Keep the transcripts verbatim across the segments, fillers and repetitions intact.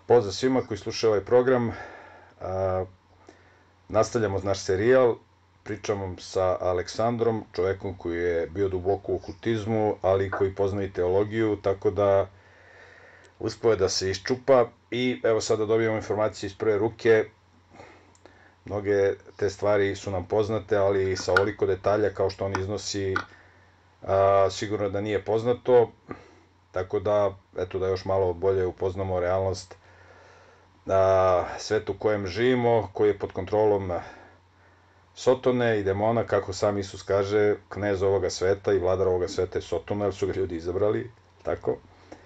Pozdrav svima koji slušaju ovaj program. Nastavljamo naš serijal. Pričamo sa Aleksandrom, čovekom koji je bio duboko u okultizmu, ali koji poznaje teologiju, tako da uspeo je da se iščupa. I evo sada dobijamo informacije iz prve ruke. Mnoge te stvari su nam poznate, ali sa ovoliko detalja kao što on iznosi, sigurno da nije poznato. Tako da, eto, da još malo bolje upoznamo realnost svet u kojem živimo, koji je pod kontrolom Sotone i demona, kako sam Isus kaže, knez ovoga sveta i vladar ovoga sveta je Sotona, jer su ga ljudi izabrali, tako.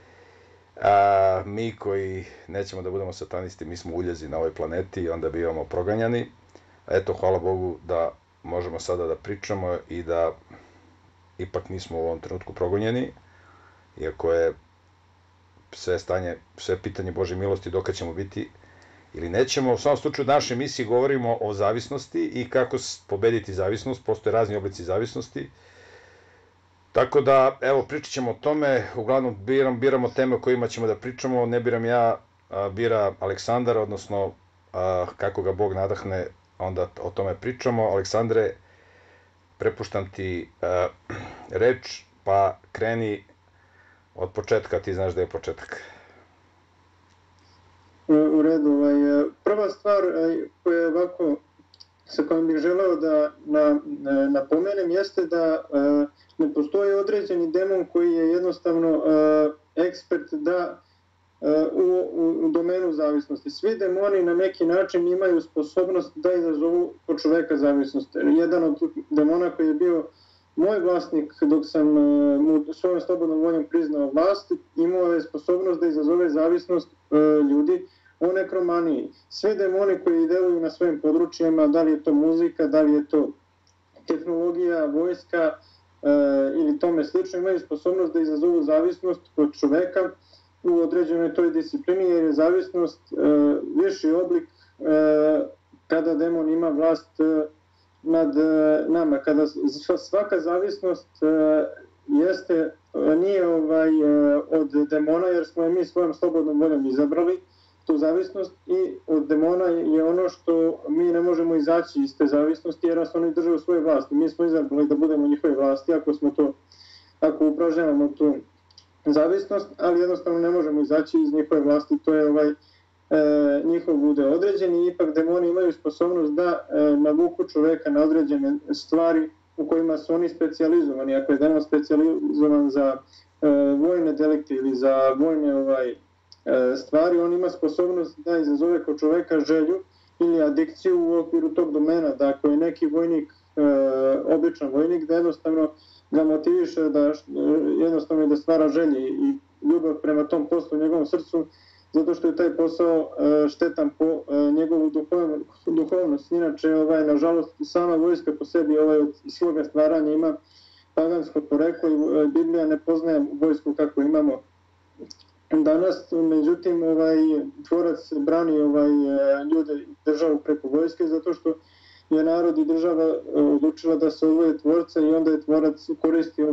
A mi koji nećemo da budemo satanisti, mi smo uljezi na ovoj planeti i onda bivamo proganjani. Eto, hvala Bogu da možemo sada da pričamo i da ipak nismo u ovom trenutku progonjeni, iako je sve stanje, sve pitanje Božje milosti dokad ćemo biti ili nećemo. U svakom slučaju u našoj emisiji govorimo o zavisnosti i kako pobediti zavisnost, postoje razni oblici zavisnosti. Tako da, evo, pričat ćemo o tome, uglavnom biram, biramo teme o kojima ćemo da pričamo, ne biram ja, bira Aleksandar, odnosno kako ga Bog nadahne, onda o tome pričamo. Aleksandre, prepuštam ti reč, pa kreni od početka, ti znaš da je početak. U redu. Prva stvar koja ovako, sa kojom bih želeo da napomenem jeste da ne postoji određeni demon koji je jednostavno ekspert da u domenu zavisnosti. Svi demoni na neki način imaju sposobnost da izazovu kod čoveka zavisnost. Jedan od demona koji je bio moj vlasnik, dok sam mu svojom slobodnom voljom priznao vlast, imao je sposobnost da izazove zavisnost ljudi o nekromaniji. Svi demoni koji deluju na svojim područjima, da li je to muzika, da li je to tehnologija, vojska ili tome slično, imaju sposobnost da izazovu zavisnost kod čoveka u određenoj toj disciplini, jer je zavisnost viši oblik kada demon ima vlast nad nama. Kada svaka zavisnost jeste, nije od demona, jer smo je mi svojom slobodnom voljom izabrali tu zavisnost, i od demona je ono što mi ne možemo izaći iz te zavisnosti, jer nas oni drže u svojoj vlasti. Mi smo izabrali da budemo u njihove vlasti, ako smo to, ako upražnjavamo tu zavisnost, ali jednostavno ne možemo izaći iz njihove vlasti, to je ovaj njihov bude određeni. Ipak demoni imaju sposobnost da navuku čoveka na određene stvari u kojima su oni specijalizovani. Ako je demon specijalizovan za vojne delikte ili za vojne stvari, on ima sposobnost da izazove kod čoveka želju ili adikciju u okviru tog domena. Da ako je neki vojnik, običan vojnik, da jednostavno ga motiviše da jednostavno da stvara želje i ljubav prema tom poslu u njegovom srcu, zato što je taj posao štetan po njegovu duhovnost. Inače, nažalost, sama vojska po sebi od svoga stvaranja ima pagansko poreklo i Biblija ne poznaje vojsku kako imamo danas. Međutim, tvorac brani ljude i državu preko vojske, zato što je narod i država odlučila da se odvoje tvorca i onda je tvorac koristi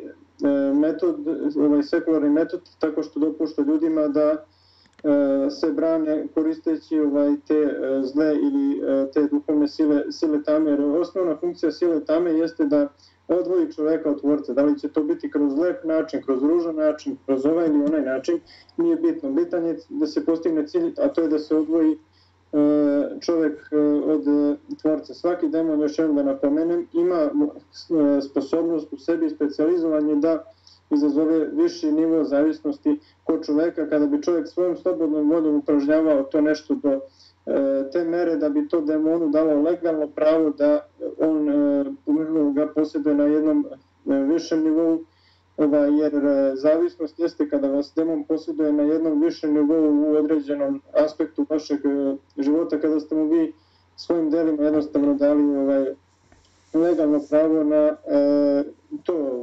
metod, sekularni metod, tako što dopušta ljudima da se brane koristeći te zle ili te duhovne sile tame. Jer osnovna funkcija sile tame jeste da odvoji čoveka od tvorca. Da li će to biti kroz lep način, kroz ružan način, kroz ovaj ili onaj način, nije bitno. Bitan je da se postigne cilj, a to je da se odvoji čovek od tvorca. Svaki demon, još jednom da napomenem, ima sposobnost u sebi, specijalizovanje da izazove viši nivo zavisnosti kod čoveka. Kada bi čovjek svojom slobodnom voljom upražnjavao to nešto do te mere da bi to demonu dalo legalno pravo da on ga posjeduje na jednom višem nivou, jer zavisnost jeste kada vas demon posjeduje na jednom višem nivou u određenom aspektu vašeg života, kada ste mu vi svojim delima jednostavno dali legalno pravo na to.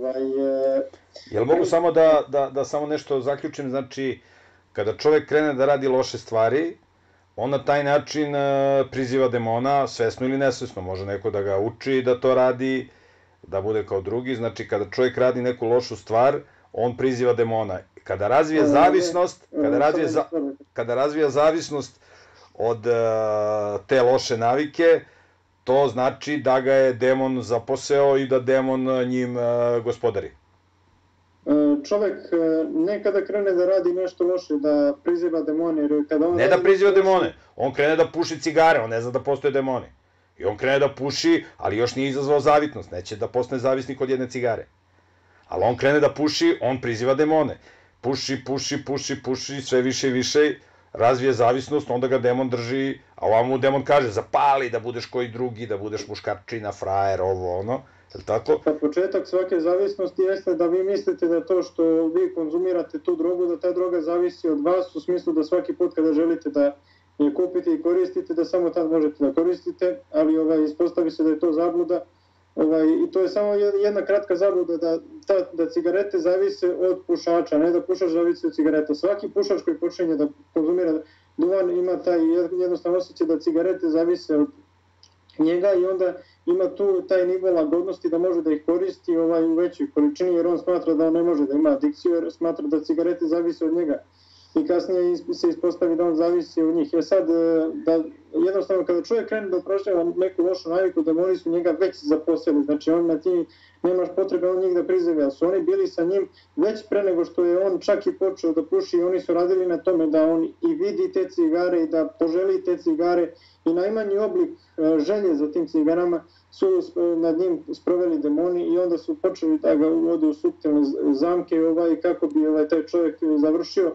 Jel mogu samo da samo nešto zaključim? Znači, kada čovek krene da radi loše stvari, on na taj način priziva demona, svesno ili nesvesno. Može neko da ga uči da to radi, da bude kao drugi. Znači, kada čovjek radi neku lošu stvar, on priziva demona. Kada razvije zavisnost, kada razvije... kada razvija zavisnost od te loše navike, to znači da ga je demon zaposeo i da demon njim gospodari. Čovek nekada krene da radi nešto loše, da priziva demone, jer kada on... Ne da priziva demone, on krene da puši cigare, on ne zna da postoje demoni. I on krene da puši, ali još nije izazvao zavitnost, neće da postane zavisnik od jedne cigare. Ali on krene da puši, on priziva demone. Puši, puši, puši, puši, sve više i više, razvije zavisnost, onda ga demon drži, a ovamo mu demon kaže, zapali da budeš koji drugi, da budeš muškarčina, frajer, ovo, ono, je li tako? Pa početak svake zavisnosti jeste da vi mislite da to što vi konzumirate tu drogu, da ta droga zavisi od vas, u smislu da svaki put kada želite da je kupite i koristite, da samo tad možete da koristite, ali ovaj, ispostavi se da je to zabluda. Ovaj, I to je samo jedna kratka zabluda da, ta, da cigarete zavise od pušača, ne da pušač zavisi od cigareta. Svaki pušač koji počinje da konzumira duvan ima taj jednostavno osjećaj da cigarete zavise od njega i onda ima tu taj nivo lagodnosti da može da ih koristi ovaj, u većoj količini, jer on smatra da on ne može da ima adikciju, jer smatra da cigarete zavise od njega. I kasnije se ispostavi da on zavisi od njih. Jer sad, da, jednostavno, kada čovjek krene da uprašljava neku lošu naviku, demoni su njega već zaposeli. Znači, on na ti nemaš potrebe on njih da prizove, ali su oni bili sa njim već pre nego što je on čak i počeo da puši i oni su radili na tome da on i vidi te cigare i da poželi te cigare i najmanji oblik želje za tim cigarama su nad njim sproveli demoni i onda su počeli da ga uvode u suptilne zamke ovaj, kako bi ovaj, taj čovjek završio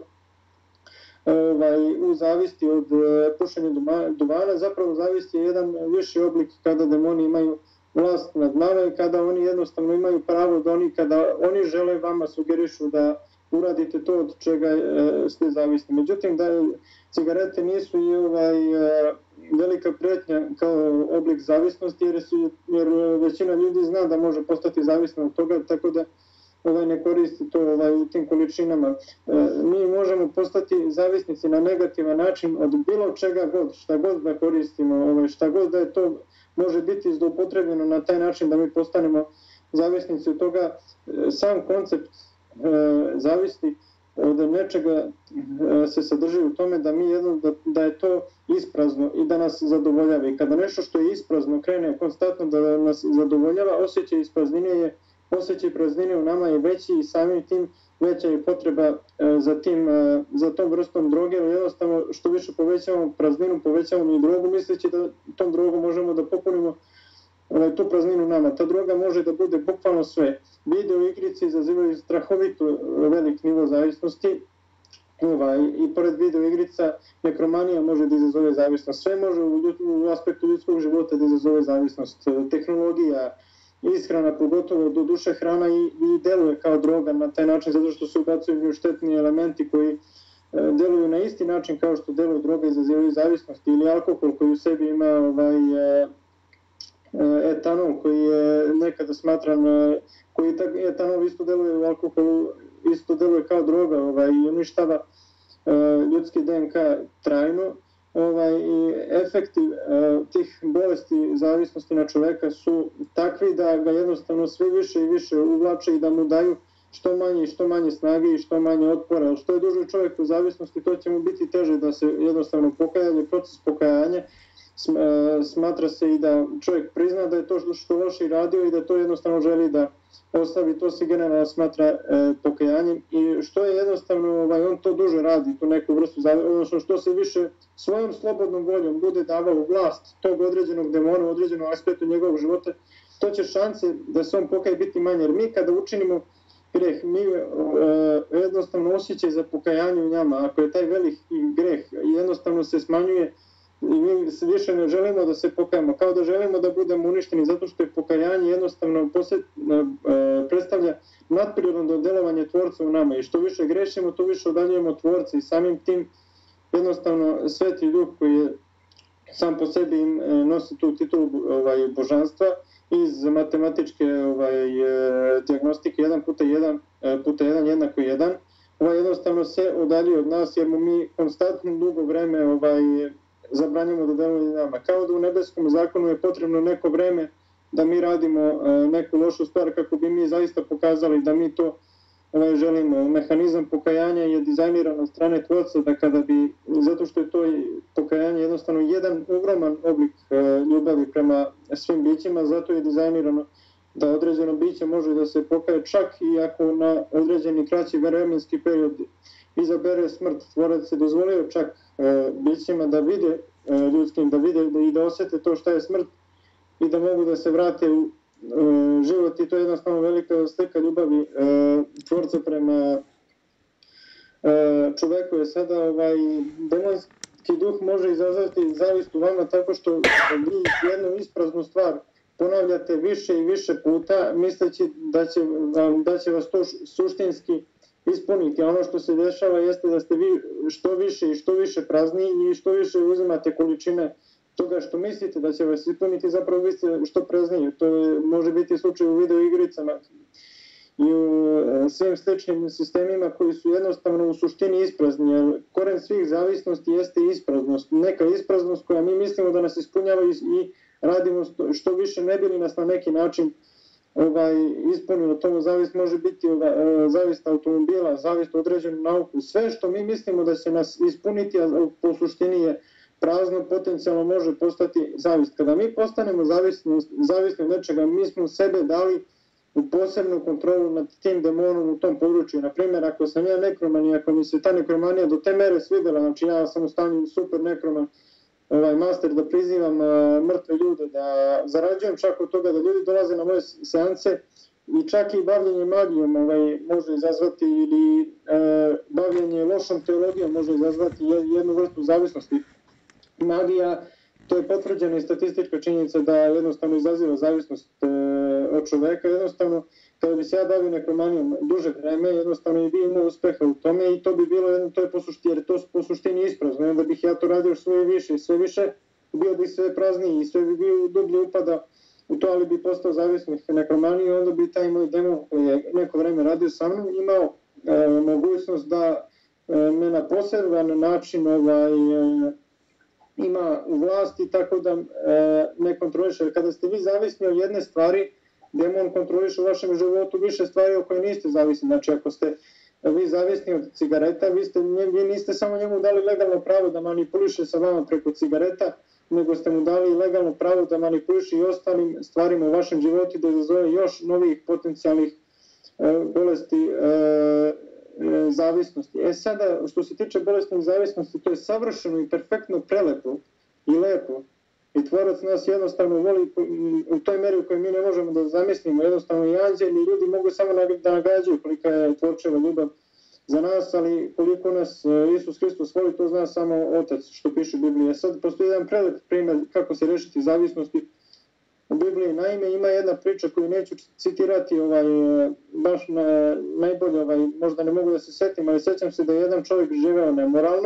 Ovaj, u zavisti od pušenja duvana. Zapravo zavisti je jedan viši oblik kada demoni imaju vlast nad nama i kada oni jednostavno imaju pravo da oni, kada oni žele vama sugerišu da uradite to od čega e, ste zavisni. Međutim, da cigarete nisu i ovaj, e, velika pretnja kao oblik zavisnosti jer, su, jer većina ljudi zna da može postati zavisna od toga, tako da ovaj, ne koristi to ovaj, u tim količinama. E, mi možemo postati zavisnici na negativan način od bilo čega god, šta god da koristimo, ovaj, šta god da je to može biti zloupotrebljeno na taj način da mi postanemo zavisnici od toga. E, sam koncept e, zavisti od nečega e, se sadrži u tome da mi jedno, da, da je to isprazno i da nas zadovoljava. I kada nešto što je isprazno krene konstantno da nas zadovoljava, osjećaj ispraznine je osjećaj praznine u nama je veći i samim tim veća je potreba e, za, tim, e, za tom vrstom droge, ali jednostavno što više povećavamo prazninu, povećavamo i drogu, misleći da tom drogom možemo da popunimo e, tu prazninu u nama. Ta droga može da bude bukvalno sve. Video igrice izazivaju strahovito velik nivo zavisnosti, ovaj, i pored video igrica nekromanija može da izazove zavisnost. Sve može u, u aspektu ljudskog života da izazove zavisnost. Tehnologija, ishrana, pogotovo do duše hrana i, i deluje kao droga na taj način zato što se ubacuju štetni elementi koji e, deluju na isti način kao što deluje droga i izazivaju zavisnost ili alkohol koji u sebi ima ovaj, e, etanol koji je nekada smatran, e, koji tak, etanol isto deluje u alkoholu, isto deluje kao droga ovaj, i uništava e, ljudski D N K trajno. Ovaj, i efekti uh, tih bolesti zavisnosti na čoveka su takvi da ga jednostavno sve više i više uvlače i da mu daju što manje i što manje snage i što manje otpora. Ali što je duže čovjek u zavisnosti, to će mu biti teže da se jednostavno pokaja, proces pokajanja smatra se i da čovjek prizna da je to što loše radio i da to jednostavno želi da ostavi, to se generalno smatra e, pokajanjem i što je jednostavno, ovaj, on to duže radi, tu neku vrstu, odnosno što se više svojom slobodnom voljom bude davao vlast tog određenog demona, određenog aspektu njegovog života, to će šanse da se on pokaje biti manje, jer mi kada učinimo greh, mi e, jednostavno osjećaj za pokajanje u njama, ako je taj veliki greh, jednostavno se smanjuje i mi više ne želimo da se pokajemo, kao da želimo da budemo uništeni zato što je pokajanje jednostavno posjet, e, predstavlja nadprirodno delovanje Tvorca u nama i što više grešimo, to više odaljujemo Tvorca i samim tim jednostavno Sveti Duh koji je sam po sebi im nosi tu titulu ovaj, božanstva iz matematičke ovaj, dijagnostike jedan puta jedan puta jedan jednako jedan, ovaj, jednostavno se odaljuje od nas jer mu mi konstantno dugo vreme ovaj, zabranjamo da deluje nama. Kao da u nebeskom zakonu je potrebno neko vreme da mi radimo neku lošu stvar kako bi mi zaista pokazali da mi to ovaj, želimo. Mehanizam pokajanja je dizajniran od strane tvorca, da kada bi, zato što je to pokajanje jednostavno jedan ogroman oblik ljubavi prema svim bićima, zato je dizajnirano da određeno biće može da se pokaje čak i ako na određeni kraći vremenski period izabere smrt. Tvorac se dozvolio čak bićima da vide, ljudskim da vide i da osete to šta je smrt i da mogu da se vrate u život, i to je jednostavno velika slika ljubavi tvorca prema čoveku. Je sada ovaj demonski duh može izazvati zavist u vama tako što vi jednu ispraznu stvar ponavljate više i više puta misleći da će, da će vas to suštinski ispuniti. Ono što se dešava jeste da ste vi što više i što više prazni i što više uzimate količine toga što mislite da će vas ispuniti, zapravo vi ste što prazniji. To je, može biti slučaj u videoigricama i u svim sličnim sistemima koji su jednostavno u suštini isprazni, jer koren svih zavisnosti jeste ispraznost. Neka ispraznost koja mi mislimo da nas ispunjava i radimo što više ne bi li nas na neki način ovaj, ispunilo. Tomu zavist može biti ovaj, zavist automobila, zavist određenu nauku. Sve što mi mislimo da će nas ispuniti, a po suštini je prazno, potencijalno može postati zavist. Kada mi postanemo zavisni, zavisni od nečega, mi smo sebe dali u posebnu kontrolu nad tim demonom u tom području. Naprimjer, ako sam ja nekroman i ako mi se ta nekromanija do te mere svidela, znači ja sam u stanju super nekroman, ovaj master, da prizivam uh, mrtve ljude, da zarađujem čak od toga da ljudi dolaze na moje seance, i čak i bavljenje magijom ovaj, može izazvati ili uh, bavljenje lošom teologijom može izazvati jednu vrstu zavisnosti. Magija, to je potvrđena i statistička činjenica da jednostavno izaziva zavisnost uh, od čoveka. Jednostavno, kada bi se ja bavio nekromanijom duže vreme, jednostavno i bi imao uspeha u tome i to bi bilo jedno, to je po suštini, jer to po suštini isprazno. Onda bih ja to radio sve više i sve više, bio bih sve prazniji i sve bi bio dublje upada u to, ali bi postao zavisnik nekromanije i onda bi taj moj demon koji je neko vreme radio sa mnom imao e, mogućnost da e, me na poseban način ovaj, e, ima u vlasti, tako da e, ne kontroliše. Jer kada ste vi zavisni od jedne stvari, demon kontroliše u vašem životu više stvari o koje niste zavisni. Znači, ako ste vi zavisni od cigareta, vi, ste, vi niste samo njemu dali legalno pravo da manipuliše sa vama preko cigareta, nego ste mu dali legalno pravo da manipuliše i ostalim stvarima u vašem životu, da izazove još novih potencijalnih e, bolesti e, e, zavisnosti. E sada, što se tiče bolestnih zavisnosti, to je savršeno i perfektno prelepo i lepo. I tvorac nas jednostavno voli u toj meri u kojoj mi ne možemo da zamislimo. Jednostavno i anđeli i ljudi mogu samo da nagađaju kolika je tvorčeva ljubav za nas, ali koliko nas Isus Hristos voli, to zna samo Otac, što piše u Bibliji. Sad postoji jedan prelep primjer kako se rešiti zavisnosti u Bibliji. Naime, ima jedna priča koju neću citirati ovaj, baš na, najbolje, ovaj, možda ne mogu da se setim, ali sećam se da je jedan čovjek živeo nemoralno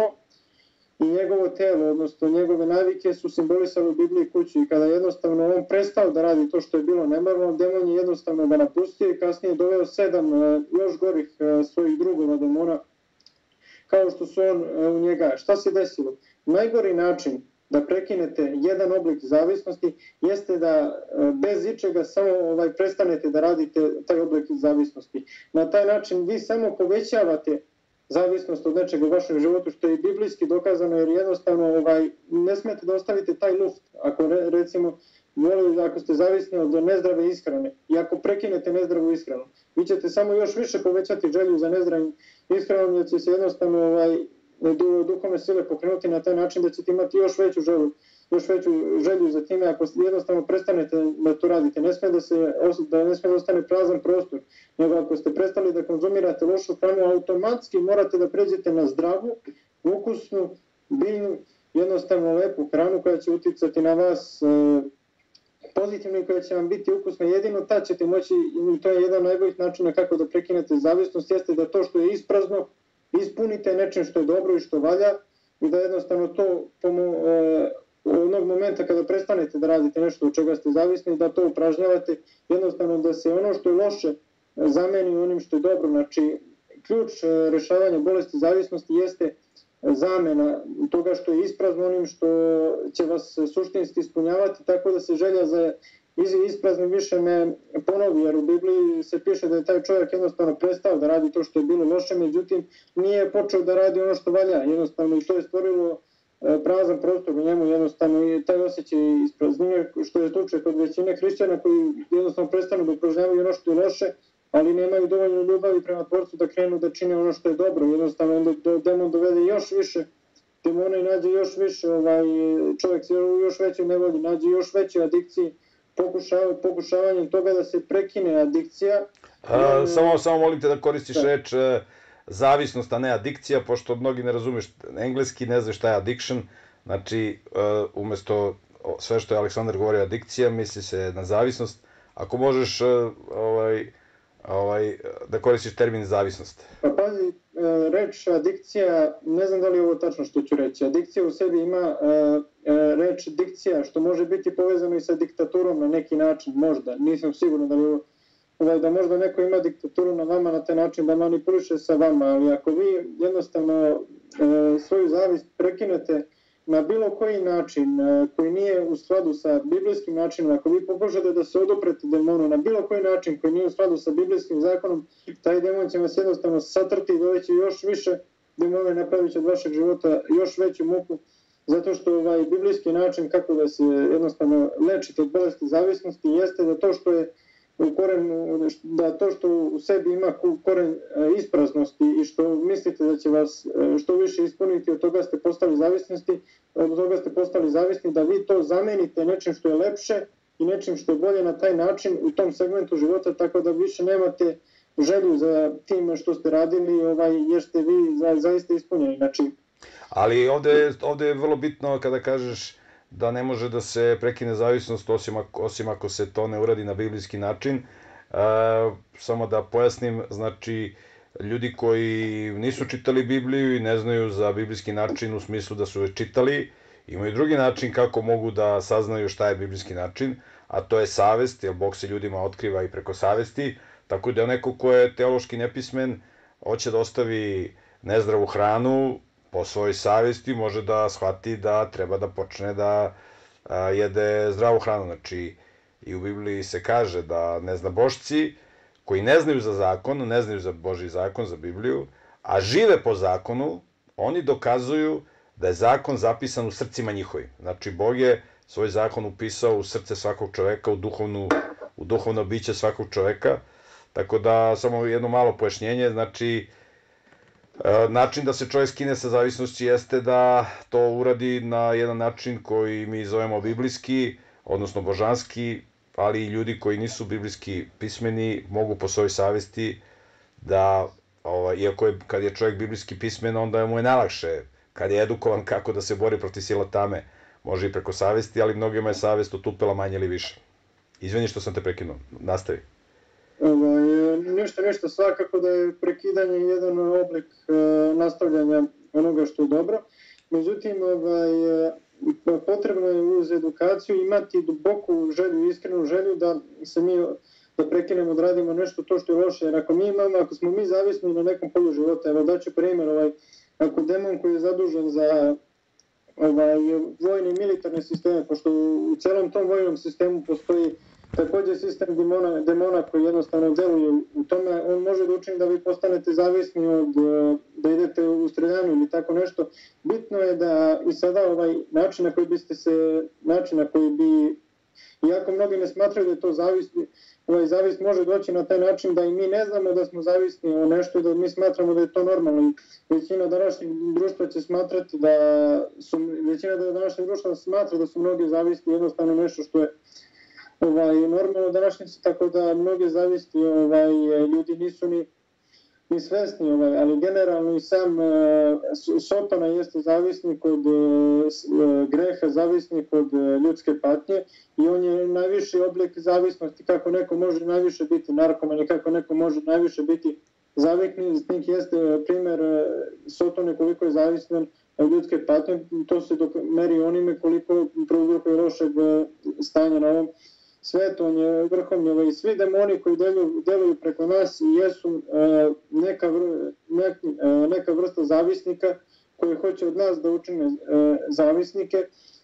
i njegovo telo, odnosno njegove navike su simbolisali u Bibliji kuću, i kada jednostavno on prestao da radi to što je bilo nemoralno, demon je jednostavno ga napustio i kasnije doveo sedam još gorih svojih drugova demona, kao što su on u njega. Šta se desilo? Najgori način da prekinete jedan oblik zavisnosti jeste da bez ičega samo ovaj, prestanete da radite taj oblik zavisnosti. Na taj način vi samo povećavate zavisnost od nečega u vašem životu, što je i biblijski dokazano, jer jednostavno ovaj, ne smete da ostavite taj luft. Ako re, recimo, voli, ako ste zavisni od nezdrave ishrane i ako prekinete nezdravu ishranu, vi ćete samo još više povećati želju za nezdravim ishranom, jer će se jednostavno ovaj, duhovne sile pokrenuti na taj način da ćete imati još veću želju, još veću želju za time. Ako jednostavno prestanete da to radite, ne sme da se da ne sme da ostane prazan prostor, nego ako ste prestali da konzumirate lošu hranu, automatski morate da pređete na zdravu, ukusnu, biljnu, jednostavno lepu hranu koja će uticati na vas e, pozitivno i koja će vam biti ukusna. Jedino tad ćete moći, i to je jedan najboljih načina kako da prekinete zavisnost, jeste da to što je isprazno ispunite nečim što je dobro i što valja, i da jednostavno to pomo, e, onog momenta kada prestanete da radite nešto od čega ste zavisni, da to upražnjavate, jednostavno da se ono što je loše zameni onim što je dobro. Znači, ključ rešavanja bolesti zavisnosti jeste zamena toga što je isprazno onim što će vas suštinski ispunjavati, tako da se želja za isprazno više ne ponovi, jer u Bibliji se piše da je taj čovjek jednostavno prestao da radi to što je bilo loše, međutim nije počeo da radi ono što valja, jednostavno i to je stvorilo prazan prostor u njemu, jednostavno i taj osjećaj ispraznine, što je slučaj kod većine hrišćana koji jednostavno prestanu da upražnjavaju ono što je loše, ali nemaju dovoljno ljubavi prema Tvorcu da krenu da čine ono što je dobro, jednostavno onda demon dovede još više demona i nađe još više, ovaj, čovjek se još veće nevolji, nađe još veće adikcije, pokušava, pokušavanjem toga da se prekine adikcija. A, jer... samo, samo molim te da koristiš da. reč e, zavisnost, a ne adikcija, pošto mnogi ne razumeš engleski, ne znaju šta je addiction, znači e, umjesto sve što je Aleksandar govorio adikcija, misli se na zavisnost. Ako možeš e, ovaj, ovaj, da koristiš termin zavisnost. Pa pazi, reč adikcija, ne znam da li je ovo tačno što ću reći, adikcija u sebi ima reč dikcija, što može biti povezano i sa diktaturom na neki način, možda, nisam siguran da li ovo, ovaj, da možda neko ima diktaturu na vama na taj način da manipuliše sa vama, ali ako vi jednostavno svoju zavist prekinete na bilo koji način koji nije u skladu sa biblijskim načinom, ako vi pokušate da se oduprete demonu na bilo koji način koji nije u skladu sa biblijskim zakonom, taj demon će vas jednostavno satrti i doveći još više demona i napravit će od vašeg života još veću muku, zato što ovaj biblijski način kako da se jednostavno lečite od bolesti zavisnosti jeste da to što je u korenu, da to što u sebi ima koren ispraznosti i što mislite da će vas što više ispuniti, od toga ste postali zavisnosti, od toga ste postali zavisni, da vi to zamenite nečim što je lepše i nečim što je bolje na taj način u tom segmentu života, tako da više nemate želju za tim što ste radili, ovaj, jer ste vi za, zaista ispunjeni. Znači... Ali ovde, ovde je vrlo bitno kada kažeš da ne može da se prekine zavisnost osim ako, osim ako se to ne uradi na biblijski način. E, samo da pojasnim, znači ljudi koji nisu čitali Bibliju i ne znaju za biblijski način u smislu da su već čitali, imaju drugi način kako mogu da saznaju šta je biblijski način, a to je savest, jer Bog se ljudima otkriva i preko savesti, tako da neko ko je teološki nepismen, hoće da ostavi nezdravu hranu, po svojoj savesti može da shvati da treba da počne da a, jede zdravu hranu. Znači, i u Bibliji se kaže da neznabošci koji ne znaju za zakon, ne znaju za Božji zakon, za Bibliju, a žive po zakonu, oni dokazuju da je zakon zapisan u srcima njihovim. Znači, Bog je svoj zakon upisao u srce svakog čoveka, u duhovnu, u duhovno biće svakog čoveka. Tako da, samo jedno malo pojašnjenje, znači, način da se čovjek skine sa zavisnošću jeste da to uradi na jedan način koji mi zovemo biblijski, odnosno božanski, ali i ljudi koji nisu biblijski pismeni mogu po svojoj savesti da, ovaj, iako je, kad je čovjek biblijski pismen, onda mu je najlakše, kad je edukovan kako da se bori protiv sila tame, može i preko savesti, ali mnogima je savest otupela manje ili više. Izvini što sam te prekinuo, nastavi. Ovaj, ništa, ništa, svakako da je prekidanje jedan oblik e, nastavljanja onoga što je dobro. Međutim, ovaj, potrebno je uz edukaciju imati duboku želju, iskrenu želju da se mi da prekinemo, da radimo nešto to što je loše. Jer ako mi imamo, ako smo mi zavisni na nekom polju života, evo daću primjer, ovaj, ako demon koji je zadužen za ovaj, vojne i militarne sisteme, pošto u celom tom vojnom sistemu postoji također sistem demona, demona koji jednostavno deluje u tome, on može da učini da vi postanete zavisni od, da idete u streljanu ili tako nešto. Bitno je da i sada ovaj način na koji biste se, način na koji bi, iako mnogi ne smatraju da je to zavisni, ovaj zavist može doći na taj način da i mi ne znamo da smo zavisni o nešto i da mi smatramo da je to normalno. Većina današnjeg društva će smatrati da su, većina današnjeg društva smatra da su mnogi zavisni jednostavno nešto što je ovaj, normalno današnjice, tako da mnoge zavisti ovaj, ljudi nisu ni, ni svesni, ovaj, ali generalno i sam uh, Sotona jeste zavisnik od uh, greha, zavisnik od uh, ljudske patnje i on je najviši oblik zavisnosti, kako neko može najviše biti narkoman i kako neko može najviše biti zavisnik, jeste primjer uh, Sotone koliko je zavistan od ljudske patnje, to se dok meri onime koliko prouzrokuje lošeg uh, stanja na ovom svetu, on je vrhovni i svi demoni koji deluju, deluju preko nas jesu e, neka, vr, nek, e, neka vrsta zavisnika koji hoće od nas da učine e, zavisnike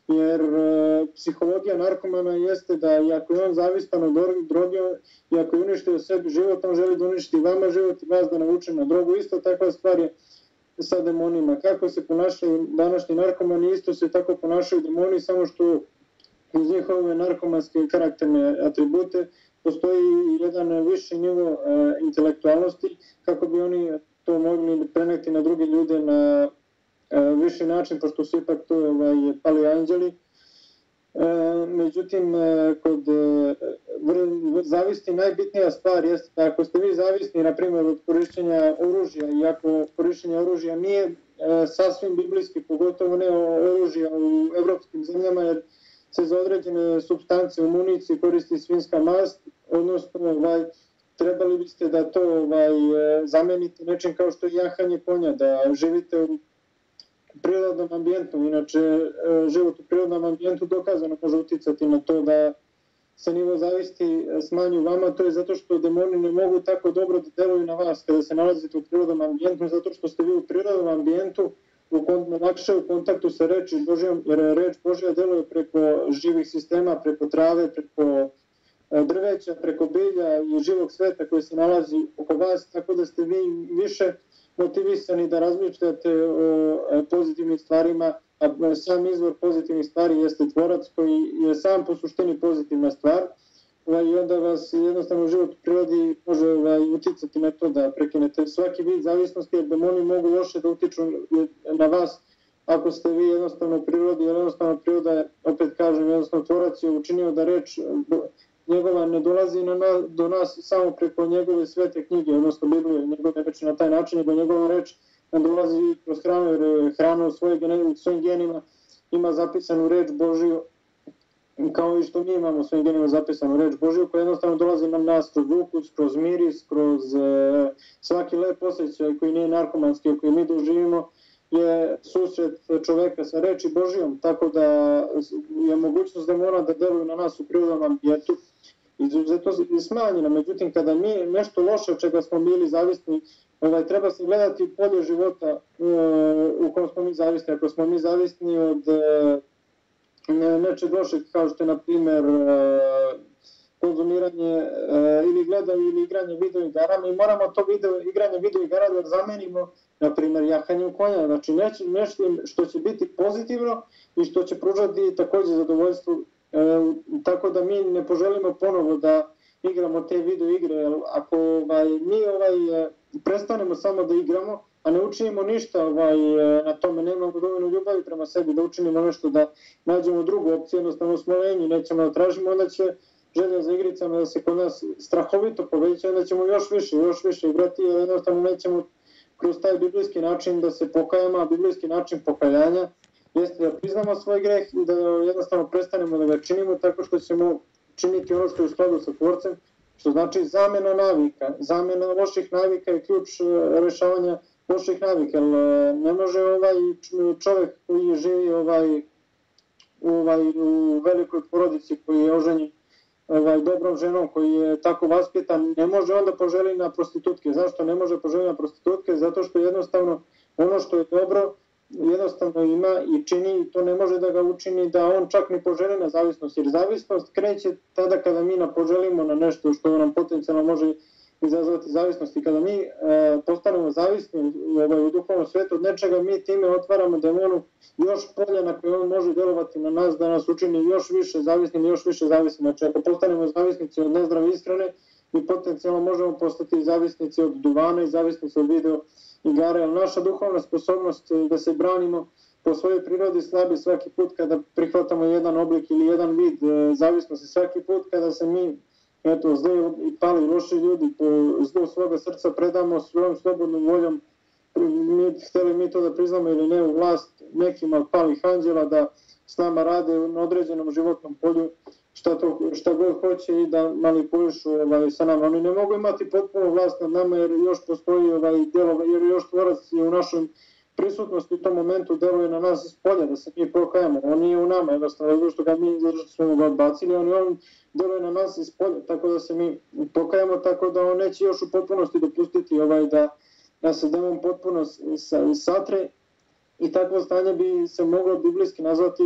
jer e, psihologija narkomana jeste da i ako je on zavistan od droge i ako je uništio sebi život, on želi da uništi vama život i vas da navuče na drogu. Isto takva stvar je sa demonima. Kako se ponašaju današnji narkomani, isto se tako ponašaju demoni, samo što uz njihove narkomanske karakterne atribute postoji jedan viši nivo e, intelektualnosti kako bi oni to mogli preneti na druge ljude na e, viši način, pošto su ipak to ovaj, pali anđeli. E, međutim, e, kod e, zavisti najbitnija stvar jeste da ako ste vi zavisni, na primjer, od korišćenja oružja, i ako korišćenje oružja nije e, sasvim biblijski, pogotovo ne oružja u evropskim zemljama, jer se za određene supstance u municiji koristi svinjska mast, odnosno ovaj, trebali biste da to ovaj, zamenite nečim kao što je jahanje konja, da živite u prirodnom ambijentu. Inače, život u prirodnom ambijentu dokazano može uticati na to da se nivo zavisti smanji u vama. To je zato što demoni ne mogu tako dobro da deluju na vas kada se nalazite u prirodnom ambijentu, zato što ste vi u prirodnom ambijentu lakše u kontaktu sa reči Božjom, jer reč Božja deluje preko živih sistema, preko trave, preko drveća, preko bilja i živog sveta koji se nalazi oko vas, tako da ste vi više motivisani da razmišljate o pozitivnim stvarima, a sam izvor pozitivnih stvari jeste tvorac koji je sam po suštini pozitivna stvar, i onda vas jednostavno život u prirodi može uticati na to da prekinete svaki vid zavisnosti, jer demoni mogu loše da utiču na vas ako ste vi jednostavno u prirodi, jer jednostavno priroda, opet kažem, jednostavno tvorac je učinio da reč njegova ne dolazi na nas, do nas samo preko njegove svete knjige, odnosno Biblije, njegove reči na taj način, nego njegova reč dolazi kroz hranu, jer hrana u svojim genima ima zapisanu reč Božiju, kao i što mi imamo svojim genima zapisanu reč Božiju, koja jednostavno dolazi na nas kroz ukus, kroz miris, kroz e, svaki lep osjećaj koji nije narkomanski, koji mi doživimo, je susret čoveka sa reči Božijom, tako da je mogućnost demona da deluju na nas u prirodnom ambijentu izuzetno je smanjena. Međutim, kada mi nešto loše od čega smo bili zavisni, ovaj, treba se gledati polje života e, u kojem smo mi zavisni. Ako smo mi zavisni od e, nečeg lošeg, kao što je, na primjer, konzumiranje ili gledanje ili igranje video igara, mi moramo to video, igranje video igara da zamenimo, na primjer, jahanjem konja. Znači, nešto što će biti pozitivno i što će pružati takođe zadovoljstvo. Tako da mi ne poželimo ponovo da igramo te video igre, jer ako ovaj, mi ovaj, prestanemo samo da igramo, a ne učinimo ništa ovaj, na tome, nemamo dovoljno ljubavi prema sebi da učinimo nešto, da nađemo drugu opciju, jednostavno smo lenji, nećemo da tražimo, onda će želja za igricama da se kod nas strahovito poveća, onda ćemo još više, još više igrati, jer jednostavno nećemo kroz taj biblijski način da se pokajamo, a biblijski način pokajanja jeste da priznamo svoj greh i da jednostavno prestanemo da ga činimo tako što ćemo činiti ono što je u skladu sa Tvorcem, što znači zamena navika. Zamena loših navika je ključ rešavanja loših navika, jer ne može ovaj čovjek koji živi ovaj, ovaj, u velikoj porodici, koji je oženjen ovaj, dobrom ženom, koji je tako vaspitan, ne može onda poželi na prostitutke. Zašto ne može poželi na prostitutke? Zato što jednostavno ono što je dobro jednostavno ima i čini, i to ne može da ga učini da on čak ne poželi na zavisnost, jer zavisnost kreće tada kada mi napoželimo na nešto što nam potencijalno može izazvati zavisnost, i kada mi e, postanemo zavisni ovaj, u duhovnom svetu od nečega, mi time otvaramo demonu još polja na koje on može delovati na nas, da nas učini još više zavisni, još više zavisni. Znači, ako postanemo zavisnici od nezdrave ishrane, mi potencijalno možemo postati zavisnici od duvana i zavisnici od video igara, jer naša duhovna sposobnost da se branimo po svojoj prirodi slabi svaki put kada prihvatamo jedan oblik ili jedan vid e, zavisnosti, svaki put kada se mi eto, zli i pali loši ljudi po zlu svoga srca predamo svojom slobodnom voljom, mi, hteli mi to da priznamo ili ne, u vlast nekima od palih anđela da s nama rade na određenom životnom polju šta, to, šta god hoće i da manipulišu ovaj, sa nama. Oni ne mogu imati potpuno vlast nad nama, jer još postoji ovaj, delo, jer još Tvorac je u našoj prisutnosti u tom momentu deluje na nas iz polja, da se mi pokajamo. On nije u nama, jednostavno, zato što ga mi smo ga odbacili, on, on deluje na nas iz polja, tako da se mi pokajamo, tako da on neće još u potpunosti dopustiti ovaj, da, da se demon potpuno satre, i takvo stanje bi se moglo biblijski nazvati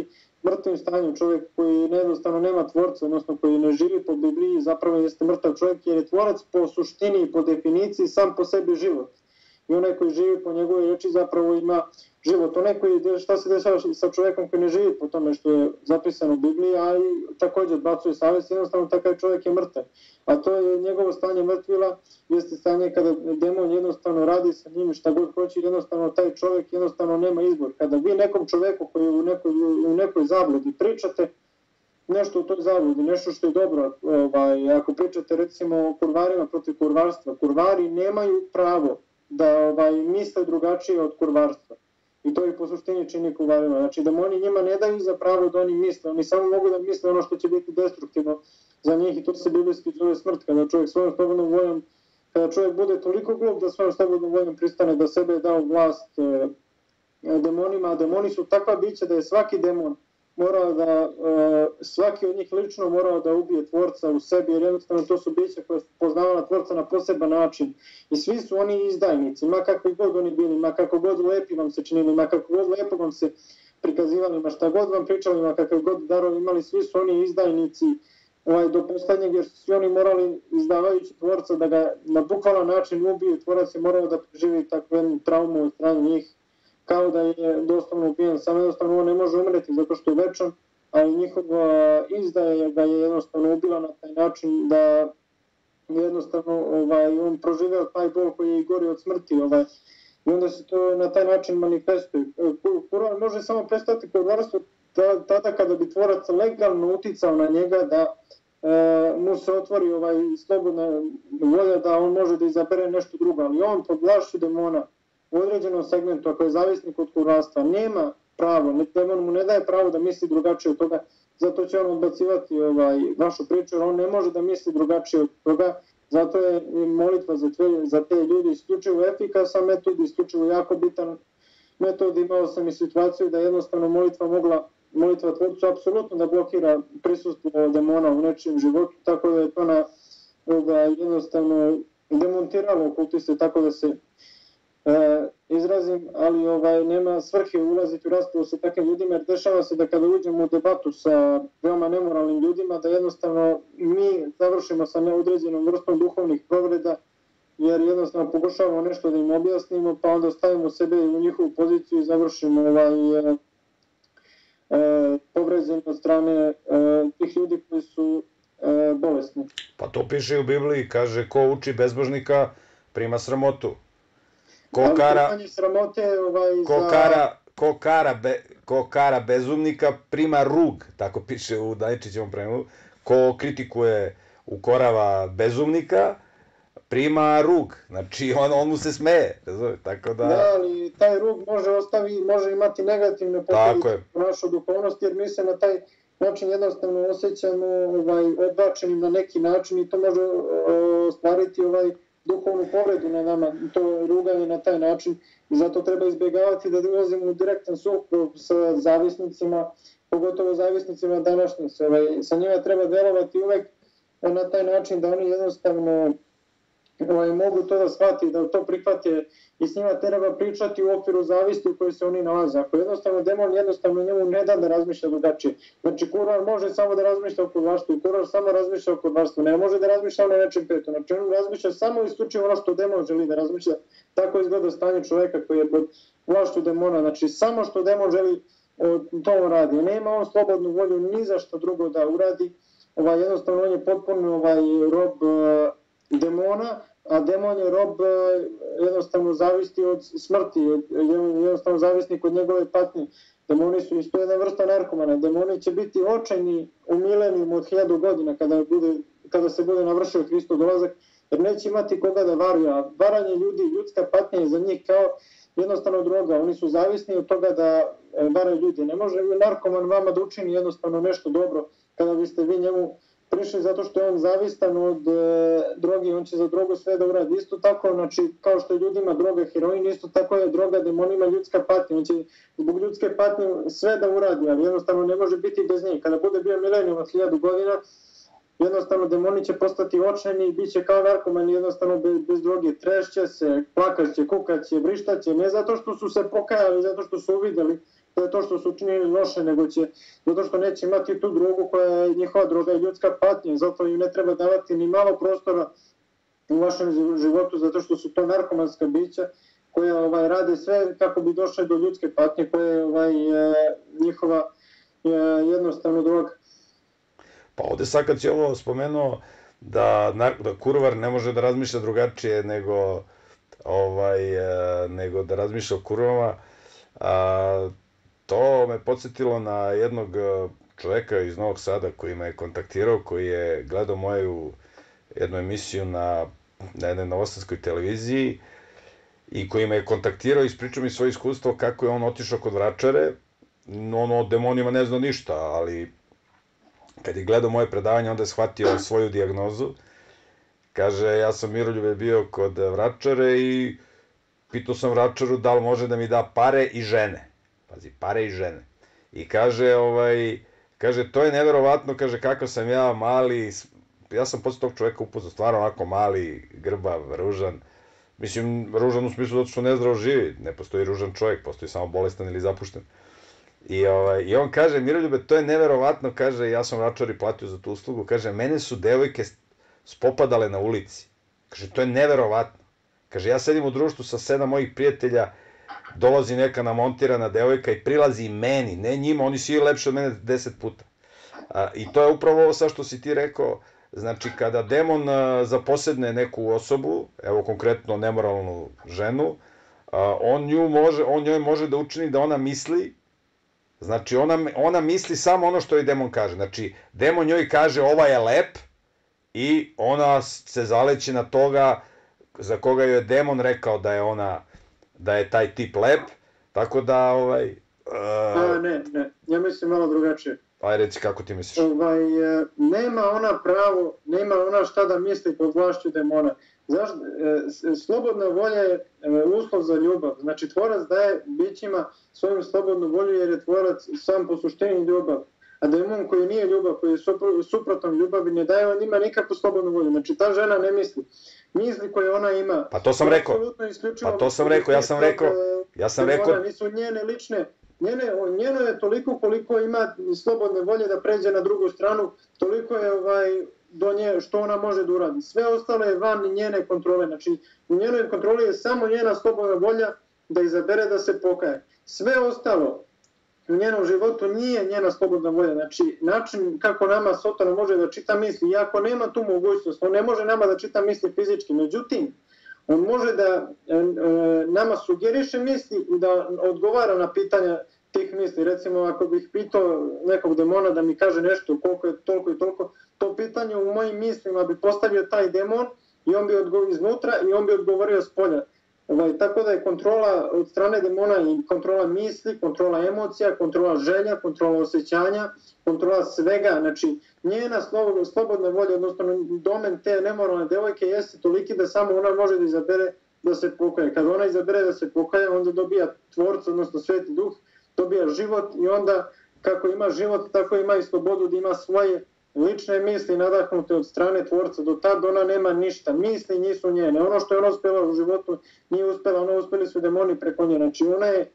mrtvim stanjem, čovjek koji jednostavno nema tvorca, odnosno koji ne živi po Bibliji, zapravo jeste mrtav čovjek jer je tvorac po suštini i po definiciji sam po sebi život. I onaj koji živi po njegovoj reči zapravo ima život. Onaj koji, šta se dešava sa čovjekom koji ne živi po tome što je zapisano u Bibliji, a i također odbacuje savjest, jednostavno takav čovjek je mrtav. A to je njegovo stanje mrtvila, jeste stanje kada demon jednostavno radi sa njim šta god hoće, jednostavno taj čovjek jednostavno nema izbor. Kada vi nekom čovjeku koji je u nekoj, u nekoj zabludi pričate nešto u toj zabludi, nešto što je dobro, ovaj, ako pričate recimo o kurvarima protiv kurvarstva, kurvari nemaju pravo da ovaj, misle drugačije od kurvarstva. I to ih po suštini čini kurvarima. Znači demoni njima ne daju za pravo da oni misle, oni samo mogu da misle ono što će biti destruktivno za njih i to se biblijski zove smrt. Kada čovjek svojom slobodnom voljom, kada čovjek bude toliko glup da svojom slobodnom voljom pristane da sebe je dao vlast e, demonima, a demoni su takva bića da je svaki demon morao da, e, svaki od njih lično morao da ubije tvorca u sebi, jer jednostavno to su bića koje su poznavala tvorca na poseban način. I svi su oni izdajnici, ma kakvi god oni bili, ma kako god lepi vam se činili, ma kako god lepo vam se prikazivali, ma šta god vam pričali, ma kakav god darov imali, svi su oni izdajnici ovaj, do poslednjeg, jer su svi oni morali, izdavajući tvorca, da ga na bukvalan način ubiju. Tvorac je morao da preživi takvu jednu traumu od strane njih, kao da je doslovno ubijen, samo jednostavno on ne može umreti zato što je večan, ali njihova izdaja ga je jednostavno ubila na taj način da jednostavno ovaj, on proživeo taj bol koji je i gori od smrti. Ovaj. I onda se to na taj način manifestuje. Kurvar može samo prestati kurvarstvo tada kada bi tvorac legalno uticao na njega da e, mu se otvori ovaj, slobodna volja da on može da izabere nešto drugo, ali on pod vlašću demona u određenom segmentu, ako je zavisnik od kurvarstva, nema pravo, demon mu ne daje pravo da misli drugačije od toga, zato će on odbacivati ovaj, vašu priču, jer on ne može da misli drugačije od toga, zato je molitva za te, za te ljudi isključivo efikasan metod, isključivo jako bitan metod. Imao sam i situaciju da jednostavno molitva mogla, molitva tvorcu apsolutno da blokira prisustvo demona u nečijem životu, tako da je to na, da jednostavno demontiralo okultiste, tako da se E, izrazim, ali ovaj, nema svrhe ulaziti u raspravu sa takvim ljudima, jer dešava se da kada uđemo u debatu sa veoma nemoralnim ljudima, da jednostavno mi završimo sa neodređenom vrstom duhovnih povreda, jer jednostavno pokušavamo nešto da im objasnimo, pa onda stavimo sebe u njihovu poziciju i završimo ovaj, e, e, povređeni od strane e, tih ljudi koji su e, bolesni. Pa to piše u Bibliji, kaže ko uči bezbožnika prima sramotu. Ko kara, sramote, ovaj, ko za... kara, ko kara, be, ko kara bezumnika prima rug, tako piše u Dajčićevom prevodu. Ko kritikuje, ukorava bezumnika, prima rug, znači on, on mu se smeje, razumije, tako da... Da, ali taj rug može, ostavi, može imati negativne posljedice po našu duhovnost, jer mi se na taj način jednostavno osjećamo ovaj, odbačenim na neki način i to može ostvariti ovaj, duhovnu povredu na nama, to ruganje na taj način i zato treba izbjegavati da ulazimo u direktan sukob sa zavisnicima, pogotovo zavisnicima današnjice. Ovaj, sa njima treba delovati uvek na taj način da oni jednostavno ovaj, mogu to da shvati, da to prihvate i s njima treba pričati u okviru zavisti u kojoj se oni nalaze. Ako jednostavno demon jednostavno njemu ne da da razmišlja drugačije. Znači kurvar može samo da razmišlja o kurvarstvu i kurvar samo razmišlja o kurvarstvu, ne može da razmišlja o nečem petu. Znači on razmišlja samo isključivo ono što demon želi da razmišlja. Tako izgleda stanje čoveka koji je pod vlašću demona. Znači samo što demon želi to on radi. Nema on slobodnu volju ni za što drugo da uradi. Ovaj, jednostavno on je potpuno ovaj, rob uh, demona, a demon je rob jednostavno zavisti od smrti, jednostavno zavisnik od njegove patnje. Demoni su isto jedna vrsta narkomana. Demoni će biti očajni u milenijum od hiljadu godina kada, bude, kada se bude navršio Hristov dolazak, jer neće imati koga da varuje. A varanje ljudi, ljudska patnja je za njih kao jednostavno droga. Oni su zavisni od toga da varaju ljudi. Ne može narkoman vama da učini jednostavno nešto dobro kada biste vi njemu prišli zato što je on zavistan od e, droge i on će za drogu sve da uradi. Isto tako, znači, kao što je ljudima droga heroin, isto tako je droga demonima ljudska patnja. On će zbog ljudske patnje sve da uradi, ali jednostavno ne može biti bez njih. Kada bude bio milenijum od hiljadu godina, jednostavno demoni će postati očajni i bit će kao narkomani jednostavno bez, bez droge. Trešće se, plakaće, kukaće, vrištaće, ne zato što su se pokajali, zato što su uvideli da je to što su učinili loše, nego će, zato što neće imati tu drogu koja je njihova droga i ljudska patnja, zato im ne treba davati ni malo prostora u vašem životu, zato što su to narkomanska bića koja ovaj, rade sve kako bi došle do ljudske patnje, koja je ovaj, njihova jednostavno droga. Pa ovde sad kad si ovo spomenuo da, da kurvar ne može da razmišlja drugačije nego, ovaj, nego da razmišlja o kurvama, a, to me podsjetilo na jednog čoveka iz Novog Sada koji me je kontaktirao, koji je gledao moju jednu emisiju na, na jednoj novosadskoj televiziji i koji me je kontaktirao i ispričao mi svoje iskustvo kako je on otišao kod vračare. Ono o demonima ne zna ništa, ali kad je gledao moje predavanje, onda je shvatio svoju dijagnozu. Kaže, ja sam Miroljube bio kod vračare i pitao sam vračaru da li može da mi da pare i žene. Pazi, pare i žene. I kaže, ovaj, kaže, to je neverovatno, kaže, kakav sam ja mali, ja sam posle tog čoveka upoznao, stvarno onako mali, grbav, ružan. Mislim, ružan u smislu zato što nezdravo živi, ne postoji ružan čovjek, postoji samo bolestan ili zapušten. I, ovaj, I on kaže, Miroljube, to je neverovatno, kaže, ja sam vračar i platio za tu uslugu, kaže, mene su devojke spopadale na ulici. Kaže, to je neverovatno. Kaže, ja sedim u društvu sa sedam mojih prijatelja, dolazi neka namontirana devojka i prilazi meni, ne njima, oni svi lepši od mene deset puta. A, I to je upravo ovo sad što si ti rekao, znači kada demon a, zaposedne neku osobu, evo konkretno nemoralnu ženu, a, on, nju može, on njoj može da učini da ona misli. Znači, ona, ona misli samo ono što joj demon kaže. Znači, demon njoj kaže ova je lep i ona se zaleće na toga za koga joj je demon rekao da je ona, da je taj tip lep. Tako da, ovaj... Uh... A, ne, ne, ja mislim malo drugačije. Aj, reci kako ti misliš. Ovaj, nema ona pravo, nema ona šta da misli pod vlašću demona. Zašto? Slobodna volja je uslov za ljubav. Znači, tvorac daje bićima svojim slobodnu volju jer je tvorac sam po suštini ljubav. A demon koji nije ljubav, koji je suprotan ljubavi, ne daje on ima nikakvu slobodnu volju. Znači, ta žena ne misli. Misli koje ona ima... Pa to sam rekao. Pa to sam rekao, ja sam rekao... Ja sam rekao... Nisu njene lične... Njene, njeno je toliko koliko ima slobodne volje da pređe na drugu stranu, toliko je ovaj, do nje što ona može da uradi. Sve ostalo je van njene kontrole. Znači, u njenoj kontroli je samo njena slobodna volja da izabere da se pokaje. Sve ostalo u njenom životu nije njena slobodna volja. Znači, način kako nama Sotona može da čita misli, iako nema tu mogućnost, on ne može nama da čita misli fizički, međutim, on može da e, e, nama sugeriše misli i da odgovara na pitanja tih misli. Recimo, ako bih pitao nekog demona da mi kaže nešto koliko je toliko i toliko, to pitanje u mojim mislima bi postavio taj demon i on bi odgovorio iznutra i on bi odgovorio s polja. Ovaj, tako da je kontrola od strane demona i kontrola misli, kontrola emocija, kontrola želja, kontrola osjećanja, kontrola svega. Znači, njena slobodna volja, odnosno domen te nemoralne devojke jeste toliki da samo ona može da izabere da se pokaje. Kad ona izabere da se pokaje, onda dobija tvorca, odnosno sveti duh, dobija život i onda kako ima život, tako ima i slobodu da ima svoje lične misli nadahnute od strane tvorca. Do tad ona nema ništa. Misli nisu njene. Ono što je ona uspela u životu nije uspela, ono uspeli su demoni preko nje. Znači ona je